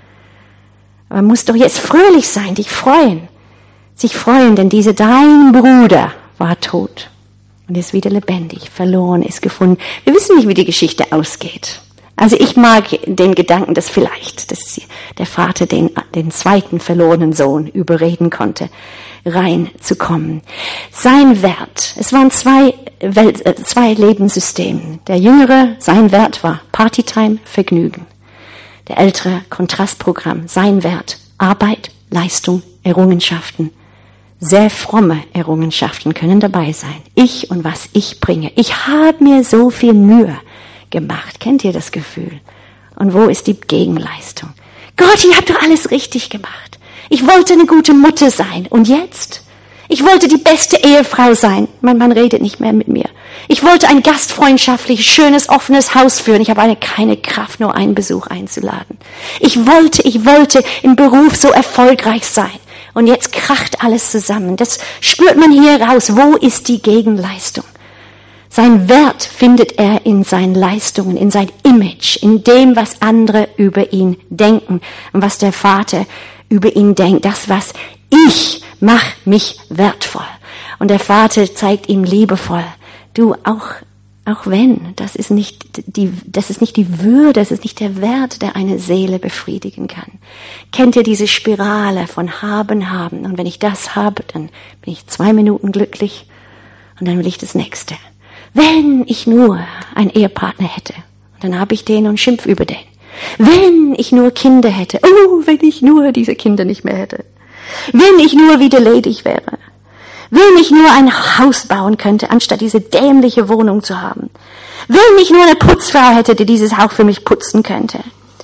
Aber musst doch jetzt fröhlich sein, dich freuen. Sich freuen, denn dieser dein Bruder war tot und ist wieder lebendig, verloren, ist gefunden. Wir wissen nicht, wie die Geschichte ausgeht. Also ich mag den Gedanken, dass vielleicht dass der Vater den, den zweiten verlorenen Sohn überreden konnte, reinzukommen. Sein Wert, es waren zwei, Welt, äh, zwei Lebenssysteme. Der Jüngere, sein Wert war Partytime, Vergnügen. Der Ältere, Kontrastprogramm, sein Wert, Arbeit, Leistung, Errungenschaften. Sehr fromme Errungenschaften können dabei sein. Ich und was ich bringe. Ich habe mir so viel Mühe gemacht. Kennt ihr das Gefühl? Und wo ist die Gegenleistung? Gott, ihr habt doch alles richtig gemacht. Ich wollte eine gute Mutter sein. Und jetzt? Ich wollte die beste Ehefrau sein. Mein Mann redet nicht mehr mit mir. Ich wollte ein gastfreundschaftliches, schönes, offenes Haus führen. Ich habe eine, keine Kraft, nur einen Besuch einzuladen. Ich wollte, ich wollte im Beruf so erfolgreich sein. Und jetzt kracht alles zusammen. Das spürt man hier raus. Wo ist die Gegenleistung? Sein Wert findet er in seinen Leistungen, in sein Image, in dem, was andere über ihn denken und was der Vater über ihn denkt. Das, was ich mach mich wertvoll. Und der Vater zeigt ihm liebevoll, du, auch, auch wenn, das ist nicht die, das ist nicht die Würde, das ist nicht der Wert, der eine Seele befriedigen kann. Kennt ihr diese Spirale von haben, haben? Und wenn ich das habe, dann bin ich zwei Minuten glücklich und dann will ich das Nächste. Wenn ich nur einen Ehepartner hätte, dann habe ich den und schimpf über den. Wenn ich nur Kinder hätte, oh, wenn ich nur diese Kinder nicht mehr hätte. Wenn ich nur wieder ledig wäre. Wenn ich nur ein Haus bauen könnte, anstatt diese dämliche Wohnung zu haben. Wenn ich nur eine Putzfrau hätte, die dieses Haus für mich putzen könnte.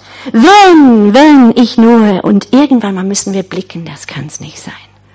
Wenn, wenn ich nur, und irgendwann mal müssen wir blicken, das kann es nicht sein.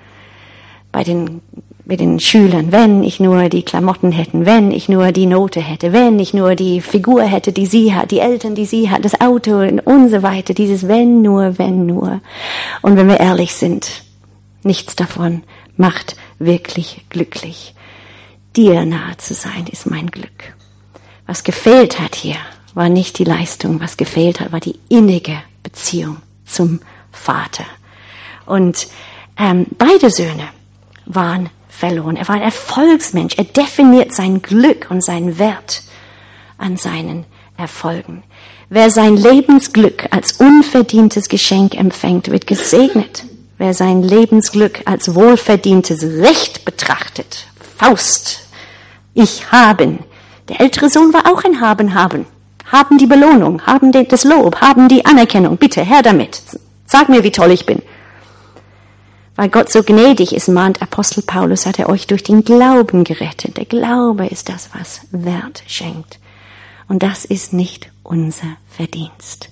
Bei den, bei den Schülern, wenn ich nur die Klamotten hätte, wenn ich nur die Note hätte, wenn ich nur die Figur hätte, die sie hat, die Eltern, die sie hat, das Auto und so weiter, dieses wenn nur, wenn nur. Und wenn wir ehrlich sind, nichts davon macht wirklich glücklich. Dir nahe zu sein, ist mein Glück. Was gefehlt hat hier, war nicht die Leistung, was gefehlt hat, war die innige Beziehung zum Vater. Und ähm, beide Söhne waren verloren. Er war ein Erfolgsmensch. Er definiert sein Glück und seinen Wert an seinen Erfolgen. Wer sein Lebensglück als unverdientes Geschenk empfängt, wird gesegnet. Wer sein Lebensglück als wohlverdientes Recht betrachtet, Faust, ich haben. Der ältere Sohn war auch ein Haben, haben. Haben die Belohnung, haben das Lob, haben die Anerkennung. Bitte, her damit. Sag mir, wie toll ich bin. Weil Gott so gnädig ist, mahnt Apostel Paulus, hat er euch durch den Glauben gerettet. Der Glaube ist das, was Wert schenkt. Und das ist nicht unser Verdienst.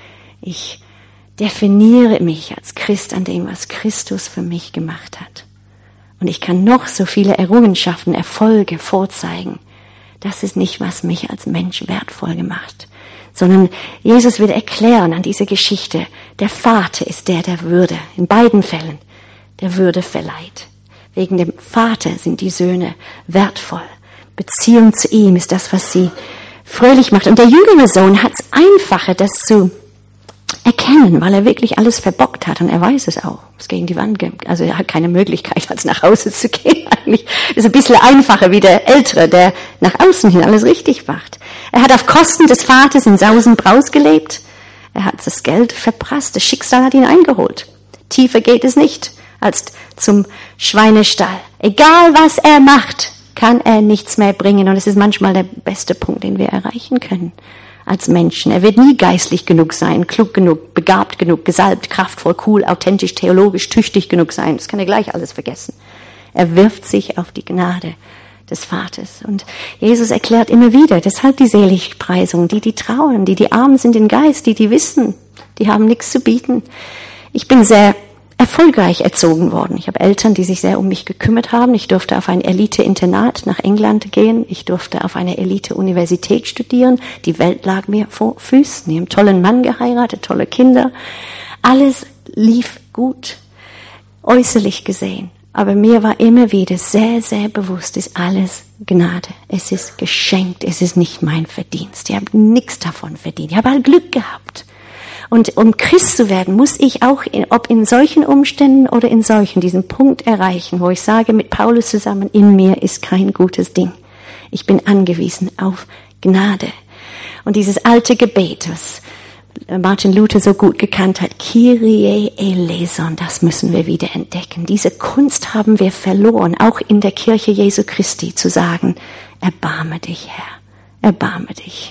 Ich definiere mich als Christ an dem, was Christus für mich gemacht hat. Und ich kann noch so viele Errungenschaften, Erfolge vorzeigen. Das ist nicht, was mich als Mensch wertvoll gemacht, sondern Jesus wird erklären an dieser Geschichte, der Vater ist der, der Würde, in beiden Fällen, der Würde verleiht. Wegen dem Vater sind die Söhne wertvoll. Beziehung zu ihm ist das, was sie fröhlich macht. Und der jüngere Sohn hat es einfacher, das zu erkennen, weil er wirklich alles verbockt hat und er weiß es auch. Es gegen die Wand, also er hat keine Möglichkeit, als nach Hause zu gehen. Eigentlich ist ein bisschen einfacher wie der Ältere, der nach außen hin alles richtig macht. Er hat auf Kosten des Vaters in Sausenbraus gelebt. Er hat das Geld verprasst. Das Schicksal hat ihn eingeholt. Tiefer geht es nicht als zum Schweinestall. Egal was er macht, kann er nichts mehr bringen. Und es ist manchmal der beste Punkt, den wir erreichen können als Menschen. Er wird nie geistlich genug sein, klug genug, begabt genug, gesalbt, kraftvoll, cool, authentisch, theologisch, tüchtig genug sein. Das kann er gleich alles vergessen. Er wirft sich auf die Gnade des Vaters. Und Jesus erklärt immer wieder, deshalb die Seligpreisung, die, die trauen, die, die arm sind im Geist, die, die wissen, die haben nichts zu bieten. Ich bin sehr erfolgreich erzogen worden. Ich habe Eltern, die sich sehr um mich gekümmert haben. Ich durfte auf ein Elite-Internat nach England gehen. Ich durfte auf eine Elite-Universität studieren. Die Welt lag mir vor Füßen. Ich habe einen tollen Mann geheiratet, tolle Kinder. Alles lief gut, äußerlich gesehen. Aber mir war immer wieder sehr, sehr bewusst, ist alles Gnade. Es ist geschenkt. Es ist nicht mein Verdienst. Ich habe nichts davon verdient. Ich habe halt Glück gehabt. Und um Christ zu werden, muss ich auch, in, ob in solchen Umständen oder in solchen, diesen Punkt erreichen, wo ich sage mit Paulus zusammen, in mir ist kein gutes Ding. Ich bin angewiesen auf Gnade. Und dieses alte Gebet, was Martin Luther so gut gekannt hat, Kyrie eleison, das müssen wir wieder entdecken. Diese Kunst haben wir verloren, auch in der Kirche Jesu Christi, zu sagen, erbarme dich, Herr, erbarme dich.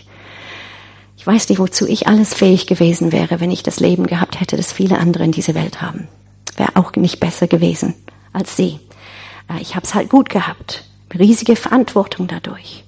Ich weiß nicht, wozu ich alles fähig gewesen wäre, wenn ich das Leben gehabt hätte, das viele andere in dieser Welt haben. Wäre auch nicht besser gewesen als sie. Ich habe es halt gut gehabt. Riesige Verantwortung dadurch.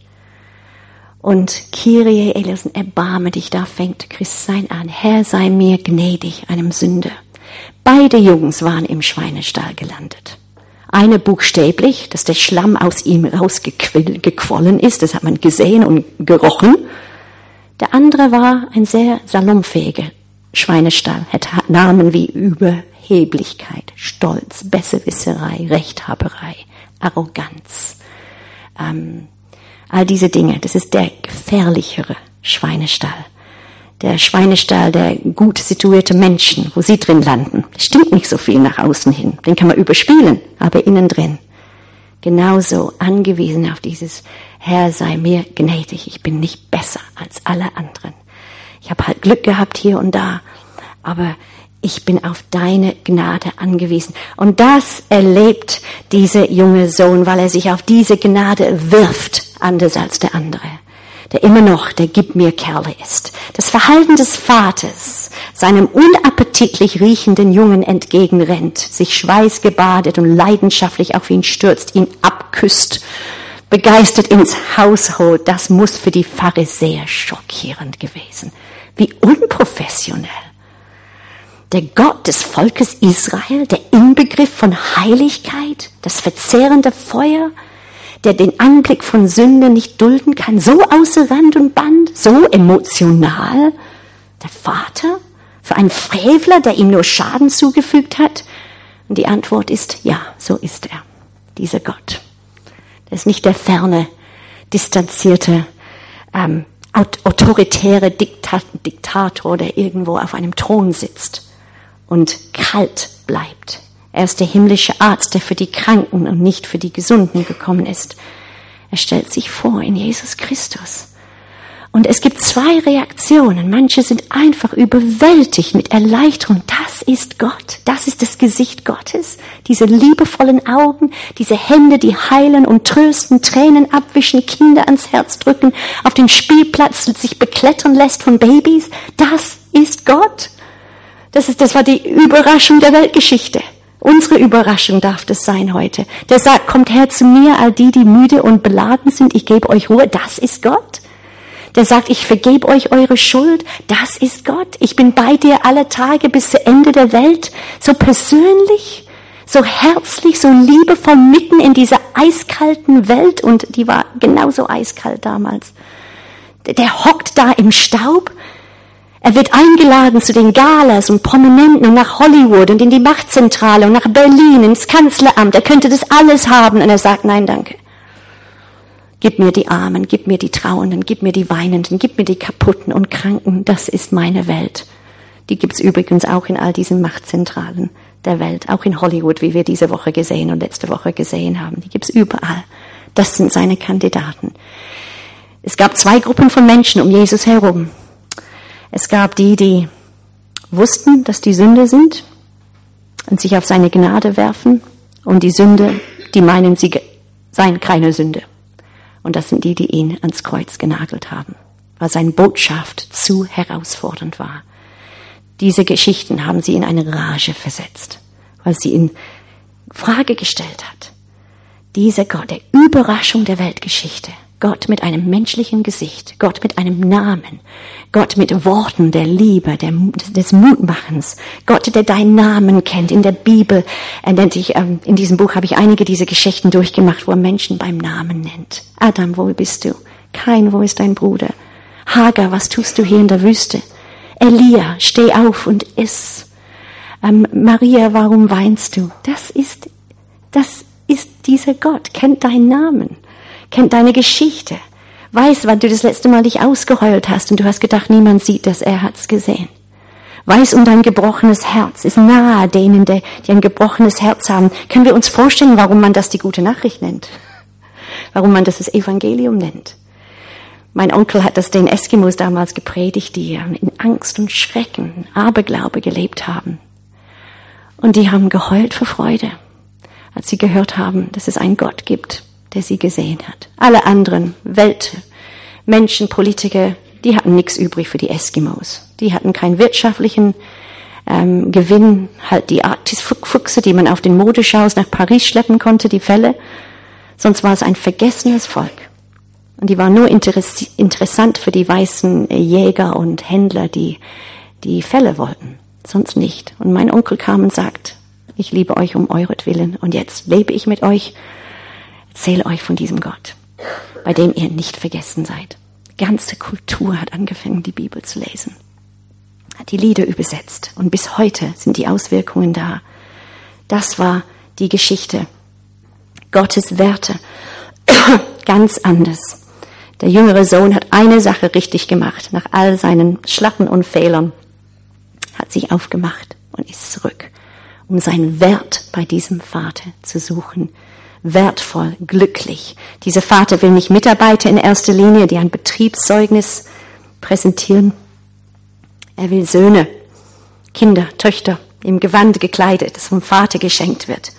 Und Kyrie eleison, erbarme dich, da fängt Christsein an. Herr, sei mir gnädig, einem Sünder. Beide Jungs waren im Schweinestall gelandet. Eine buchstäblich, dass der Schlamm aus ihm rausgequollen ist, das hat man gesehen und gerochen. Der andere war ein sehr salonfähiger Schweinestall, hatte Namen wie Überheblichkeit, Stolz, Besserwisserei, Rechthaberei, Arroganz. Ähm, all diese Dinge, das ist der gefährlichere Schweinestall. Der Schweinestall der gut situierte Menschen, wo sie drin landen. Es stimmt nicht so viel nach außen hin, den kann man überspielen, aber innen drin. Genauso angewiesen auf dieses Herr, sei mir gnädig, ich bin nicht besser als alle anderen. Ich habe halt Glück gehabt hier und da, aber ich bin auf deine Gnade angewiesen. Und das erlebt dieser junge Sohn, weil er sich auf diese Gnade wirft, anders als der andere, der immer noch der Gib mir Kerle ist. Das Verhalten des Vaters seinem unappetitlich riechenden Jungen entgegenrennt, sich schweißgebadet und leidenschaftlich auf ihn stürzt, ihn abküsst, begeistert ins Haus holt, das muss für die Pharisäer schockierend gewesen. Wie unprofessionell. Der Gott des Volkes Israel, der Inbegriff von Heiligkeit, das verzehrende Feuer, der den Anblick von Sünde nicht dulden kann, so außer Rand und Band, so emotional. Der Vater für einen Frevler, der ihm nur Schaden zugefügt hat. Und die Antwort ist, ja, so ist er, dieser Gott. Er ist nicht der ferne, distanzierte, ähm, autoritäre Diktat- Diktator, der irgendwo auf einem Thron sitzt und kalt bleibt. Er ist der himmlische Arzt, der für die Kranken und nicht für die Gesunden gekommen ist. Er stellt sich vor in Jesus Christus. Und es gibt zwei Reaktionen. Manche sind einfach überwältigt mit Erleichterung. Das ist Gott. Das ist das Gesicht Gottes. Diese liebevollen Augen, diese Hände, die heilen und trösten, Tränen abwischen, Kinder ans Herz drücken, auf den Spielplatz sich beklettern lässt von Babys. Das ist Gott. Das ist, das war die Überraschung der Weltgeschichte. Unsere Überraschung darf das sein heute. Der sagt, kommt her zu mir, all die, die müde und beladen sind. Ich gebe euch Ruhe. Das ist Gott. Der sagt, ich vergebe euch eure Schuld. Das ist Gott. Ich bin bei dir alle Tage bis zu Ende der Welt. So persönlich, so herzlich, so liebevoll mitten in dieser eiskalten Welt. Und die war genauso eiskalt damals. Der hockt da im Staub. Er wird eingeladen zu den Galas und Prominenten und nach Hollywood und in die Machtzentrale und nach Berlin, ins Kanzleramt. Er könnte das alles haben. Und er sagt, nein, danke. Gib mir die Armen, gib mir die Trauernden, gib mir die Weinenden, gib mir die Kaputten und Kranken. Das ist meine Welt. Die gibt's übrigens auch in all diesen Machtzentralen der Welt, auch in Hollywood, wie wir diese Woche gesehen und letzte Woche gesehen haben. Die gibt's überall. Das sind seine Kandidaten. Es gab zwei Gruppen von Menschen um Jesus herum. Es gab die, die wussten, dass die Sünde sind und sich auf seine Gnade werfen, und die Sünde, die meinen, sie seien keine Sünde. Und das sind die, die ihn ans Kreuz genagelt haben, weil seine Botschaft zu herausfordernd war. Diese Geschichten haben sie in eine Rage versetzt, weil sie in Frage gestellt hat. Dieser Gott, der Überraschung der Weltgeschichte, Gott mit einem menschlichen Gesicht, Gott mit einem Namen, Gott mit Worten der Liebe, der, des Mutmachens, Gott, der deinen Namen kennt. In der Bibel, er nennt dich, ähm, in diesem Buch habe ich einige dieser Geschichten durchgemacht, wo er Menschen beim Namen nennt. Adam, wo bist du? Kain, wo ist dein Bruder? Hagar, was tust du hier in der Wüste? Elia, steh auf und iss. Ähm, Maria, warum weinst du? Das ist, das ist dieser Gott, kennt deinen Namen. Kennt deine Geschichte, weiß, wann du das letzte Mal dich ausgeheult hast und du hast gedacht, niemand sieht das, er hat's gesehen. Weiß um dein gebrochenes Herz, ist nahe denen, die ein gebrochenes Herz haben. Können wir uns vorstellen, warum man das die gute Nachricht nennt? Warum man das das Evangelium nennt? Mein Onkel hat das den Eskimos damals gepredigt, die in Angst und Schrecken, Aberglaube gelebt haben. Und die haben geheult vor Freude, als sie gehört haben, dass es einen Gott gibt, der sie gesehen hat. Alle anderen Weltmenschen, Politiker, die hatten nichts übrig für die Eskimos. Die hatten keinen wirtschaftlichen ähm, Gewinn, halt die Arktisfuchse, die man auf den Modeschaus nach Paris schleppen konnte, die Felle. Sonst war es ein vergessenes Volk. Und die waren nur interess- interessant für die weißen Jäger und Händler, die die Felle wollten. Sonst nicht. Und mein Onkel kam und sagt, ich liebe euch um euretwillen und jetzt lebe ich mit euch. Erzähle euch von diesem Gott, bei dem ihr nicht vergessen seid. Die ganze Kultur hat angefangen, die Bibel zu lesen, hat die Lieder übersetzt und bis heute sind die Auswirkungen da. Das war die Geschichte. Gottes Werte, ganz anders. Der jüngere Sohn hat eine Sache richtig gemacht, nach all seinen Schlappen und Fehlern, hat sich aufgemacht und ist zurück, um seinen Wert bei diesem Vater zu suchen. Wertvoll, glücklich. Dieser Vater will nicht Mitarbeiter in erster Linie, die ein Betriebszeugnis präsentieren. Er will Söhne, Kinder, Töchter im Gewand gekleidet, das vom Vater geschenkt wird.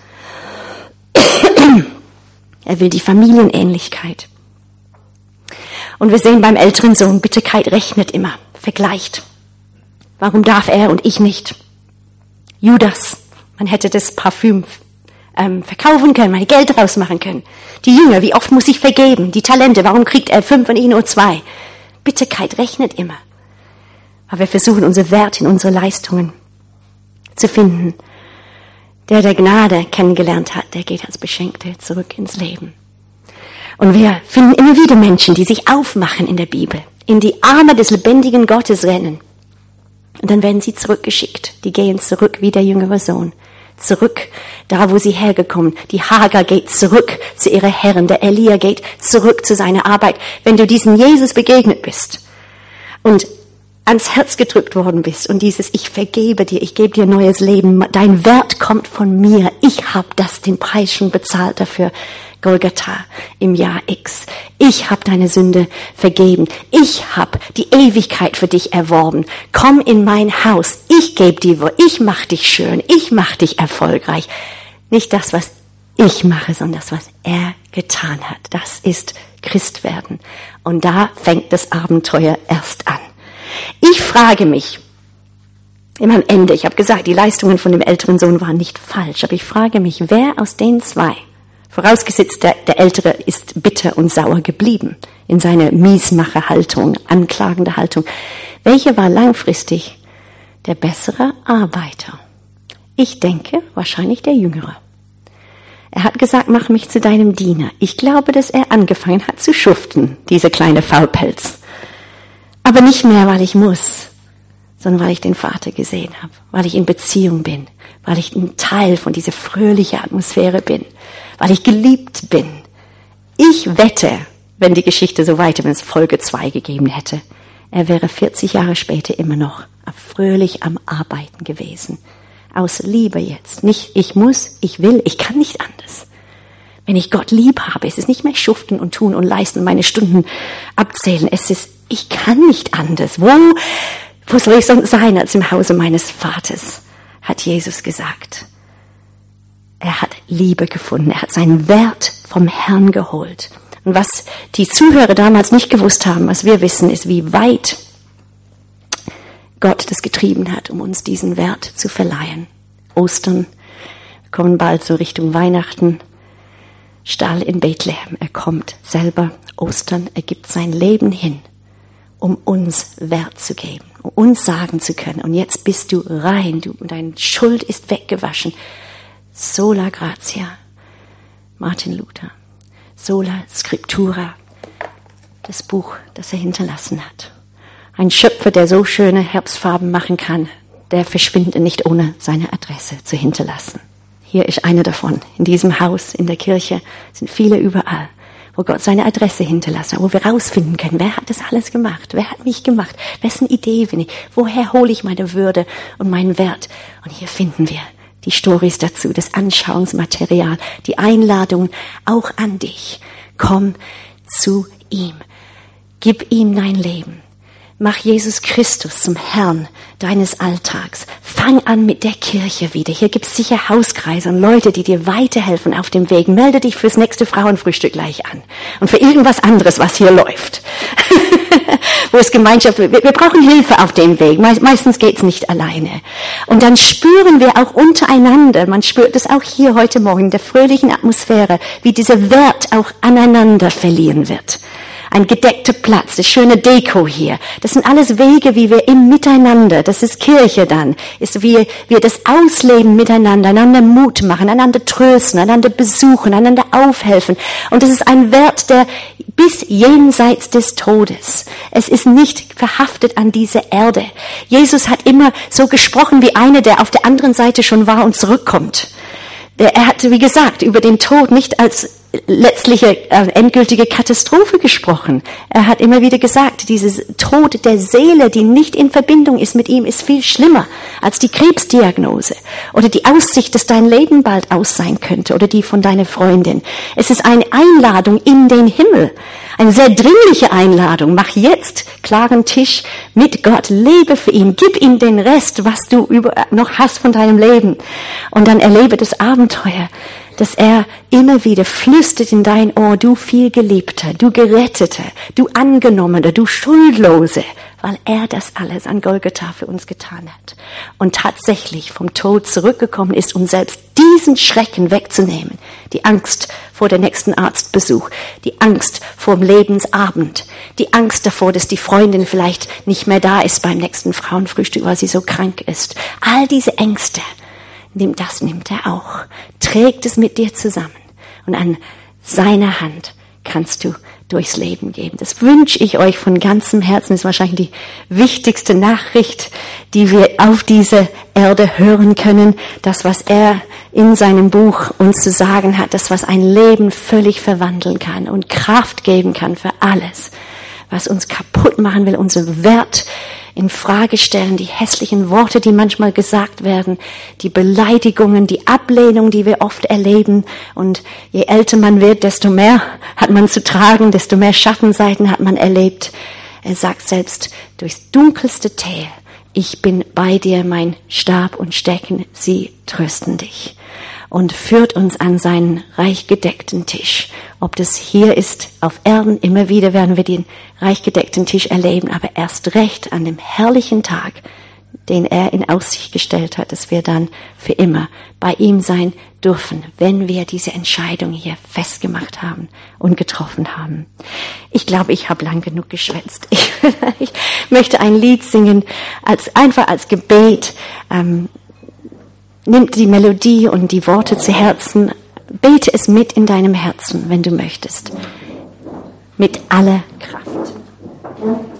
Er will die Familienähnlichkeit. Und wir sehen beim älteren Sohn, Bitterkeit rechnet immer, vergleicht. Warum darf er und ich nicht? Judas, man hätte das Parfüm ähm, verkaufen können, meine Geld daraus machen können. Die Jünger, wie oft muss ich vergeben? Die Talente, warum kriegt er fünf und ich nur zwei? Bitterkeit rechnet immer. Aber wir versuchen, unseren Wert in unsere Leistungen zu finden. Der, der Gnade kennengelernt hat, der geht als Beschenkte zurück ins Leben. Und wir finden immer wieder Menschen, die sich aufmachen in der Bibel, in die Arme des lebendigen Gottes rennen. Und dann werden sie zurückgeschickt. Die gehen zurück wie der jüngere Sohn. Zurück, da wo sie hergekommen. Die Hagar geht zurück zu ihrer Herrin. Der Elia geht zurück zu seiner Arbeit. Wenn du diesem Jesus begegnet bist und ans Herz gedrückt worden bist und dieses, ich vergebe dir, ich gebe dir neues Leben, dein Wert kommt von mir. Ich habe das, den Preis schon bezahlt dafür. Golgatha im Jahr X. Ich habe deine Sünde vergeben. Ich habe die Ewigkeit für dich erworben. Komm in mein Haus. Ich gebe dir, ich mach dich schön. Ich mach dich erfolgreich. Nicht das, was ich mache, sondern das, was er getan hat. Das ist Christwerden. Und da fängt das Abenteuer erst an. Ich frage mich, immer am Ende, ich habe gesagt, die Leistungen von dem älteren Sohn waren nicht falsch, aber ich frage mich, wer aus den zwei, vorausgesetzt der, der Ältere ist bitter und sauer geblieben in seiner Miesmacherhaltung, anklagende Haltung, welcher war langfristig der bessere Arbeiter? Ich denke, wahrscheinlich der Jüngere. Er hat gesagt, mach mich zu deinem Diener. Ich glaube, dass er angefangen hat zu schuften, dieser kleine Faulpelz. Aber nicht mehr, weil ich muss, sondern weil ich den Vater gesehen habe, weil ich in Beziehung bin, weil ich ein Teil von dieser fröhlichen Atmosphäre bin, weil ich geliebt bin. Ich wette, wenn die Geschichte so weiter, wenn es Folge zwei gegeben hätte, er wäre vierzig Jahre später immer noch fröhlich am Arbeiten gewesen. Aus Liebe jetzt. Nicht ich muss, ich will, ich kann nicht anders. Wenn ich Gott lieb habe, ist es nicht mehr schuften und tun und leisten, meine Stunden abzählen. Es ist, ich kann nicht anders. Wo, wo soll ich sonst sein als im Hause meines Vaters, hat Jesus gesagt. Er hat Liebe gefunden. Er hat seinen Wert vom Herrn geholt. Und was die Zuhörer damals nicht gewusst haben, was wir wissen, ist, wie weit Gott das getrieben hat, um uns diesen Wert zu verleihen. Ostern, wir kommen bald so Richtung Weihnachten. Stall in Bethlehem, er kommt selber. Ostern, er gibt sein Leben hin, um uns Wert zu geben, um uns sagen zu können, und jetzt bist du rein, du, deine Schuld ist weggewaschen. Sola gratia, Martin Luther. Sola Scriptura, das Buch, das er hinterlassen hat. Ein Schöpfer, der so schöne Herbstfarben machen kann, der verschwindet nicht, ohne seine Adresse zu hinterlassen. Hier ist eine davon. In diesem Haus, in der Kirche sind viele überall, wo Gott seine Adresse hinterlassen hat, wo wir rausfinden können, wer hat das alles gemacht? Wer hat mich gemacht? Wessen Idee bin ich? Woher hole ich meine Würde und meinen Wert? Und hier finden wir die Storys dazu, das Anschauungsmaterial, die Einladung auch an dich. Komm zu ihm. Gib ihm dein Leben. Mach Jesus Christus zum Herrn deines Alltags. Fang an mit der Kirche wieder. Hier gibt's sicher Hauskreise und Leute, die dir weiterhelfen auf dem Weg. Melde dich fürs nächste Frauenfrühstück gleich an. Und für irgendwas anderes, was hier läuft. Wo es Gemeinschaft, wir, wir brauchen Hilfe auf dem Weg. Me- meistens geht's nicht alleine. Und dann spüren wir auch untereinander, man spürt es auch hier heute Morgen in der fröhlichen Atmosphäre, wie dieser Wert auch aneinander verliehen wird. Ein gedeckter Platz, das schöne Deko hier. Das sind alles Wege, wie wir im Miteinander, das ist Kirche dann, ist wie wir das ausleben miteinander, einander Mut machen, einander trösten, einander besuchen, einander aufhelfen. Und das ist ein Wert, der bis jenseits des Todes. Es ist nicht verhaftet an diese Erde. Jesus hat immer so gesprochen wie einer, der auf der anderen Seite schon war und zurückkommt. Er hat, wie gesagt, über den Tod nicht als letztliche, äh, endgültige Katastrophe gesprochen. Er hat immer wieder gesagt, dieses Tod der Seele, die nicht in Verbindung ist mit ihm, ist viel schlimmer als die Krebsdiagnose oder die Aussicht, dass dein Leben bald aus sein könnte oder die von deiner Freundin. Es ist eine Einladung in den Himmel, eine sehr dringliche Einladung. Mach jetzt klaren Tisch mit Gott, lebe für ihn, gib ihm den Rest, was du über, noch hast von deinem Leben, und dann erlebe das Abenteuer dass er immer wieder flüstert in dein Ohr, du vielgeliebter, du geretteter, du angenommener, du schuldlose, weil er das alles an Golgatha für uns getan hat und tatsächlich vom Tod zurückgekommen ist, um selbst diesen Schrecken wegzunehmen. Die Angst vor der nächsten Arztbesuch, die Angst vor dem Lebensabend, die Angst davor, dass die Freundin vielleicht nicht mehr da ist beim nächsten Frauenfrühstück, weil sie so krank ist. All diese Ängste, das nimmt er auch, trägt es mit dir zusammen und an seiner Hand kannst du durchs Leben gehen. Das wünsche ich euch von ganzem Herzen. Das ist wahrscheinlich die wichtigste Nachricht, die wir auf dieser Erde hören können. Das, was er in seinem Buch uns zu sagen hat, das, was ein Leben völlig verwandeln kann und Kraft geben kann für alles, was uns kaputt machen will, unseren Wert in Frage stellen, die hässlichen Worte, die manchmal gesagt werden, die Beleidigungen, die Ablehnung, die wir oft erleben. Und je älter man wird, desto mehr hat man zu tragen, desto mehr Schattenseiten hat man erlebt. Er sagt selbst, durchs dunkelste Tal, ich bin bei dir, mein Stab und Stecken, sie trösten dich. Und führt uns an seinen reich gedeckten Tisch. Ob das hier ist, auf Erden, immer wieder werden wir den reich gedeckten Tisch erleben, aber erst recht an dem herrlichen Tag, den er in Aussicht gestellt hat, dass wir dann für immer bei ihm sein dürfen, wenn wir diese Entscheidung hier festgemacht haben und getroffen haben. Ich glaube, ich habe lang genug geschwätzt. Ich, ich möchte ein Lied singen, als einfach als Gebet. Ähm, Nimm die Melodie und die Worte zu Herzen, bete es mit in deinem Herzen, wenn du möchtest, mit aller Kraft.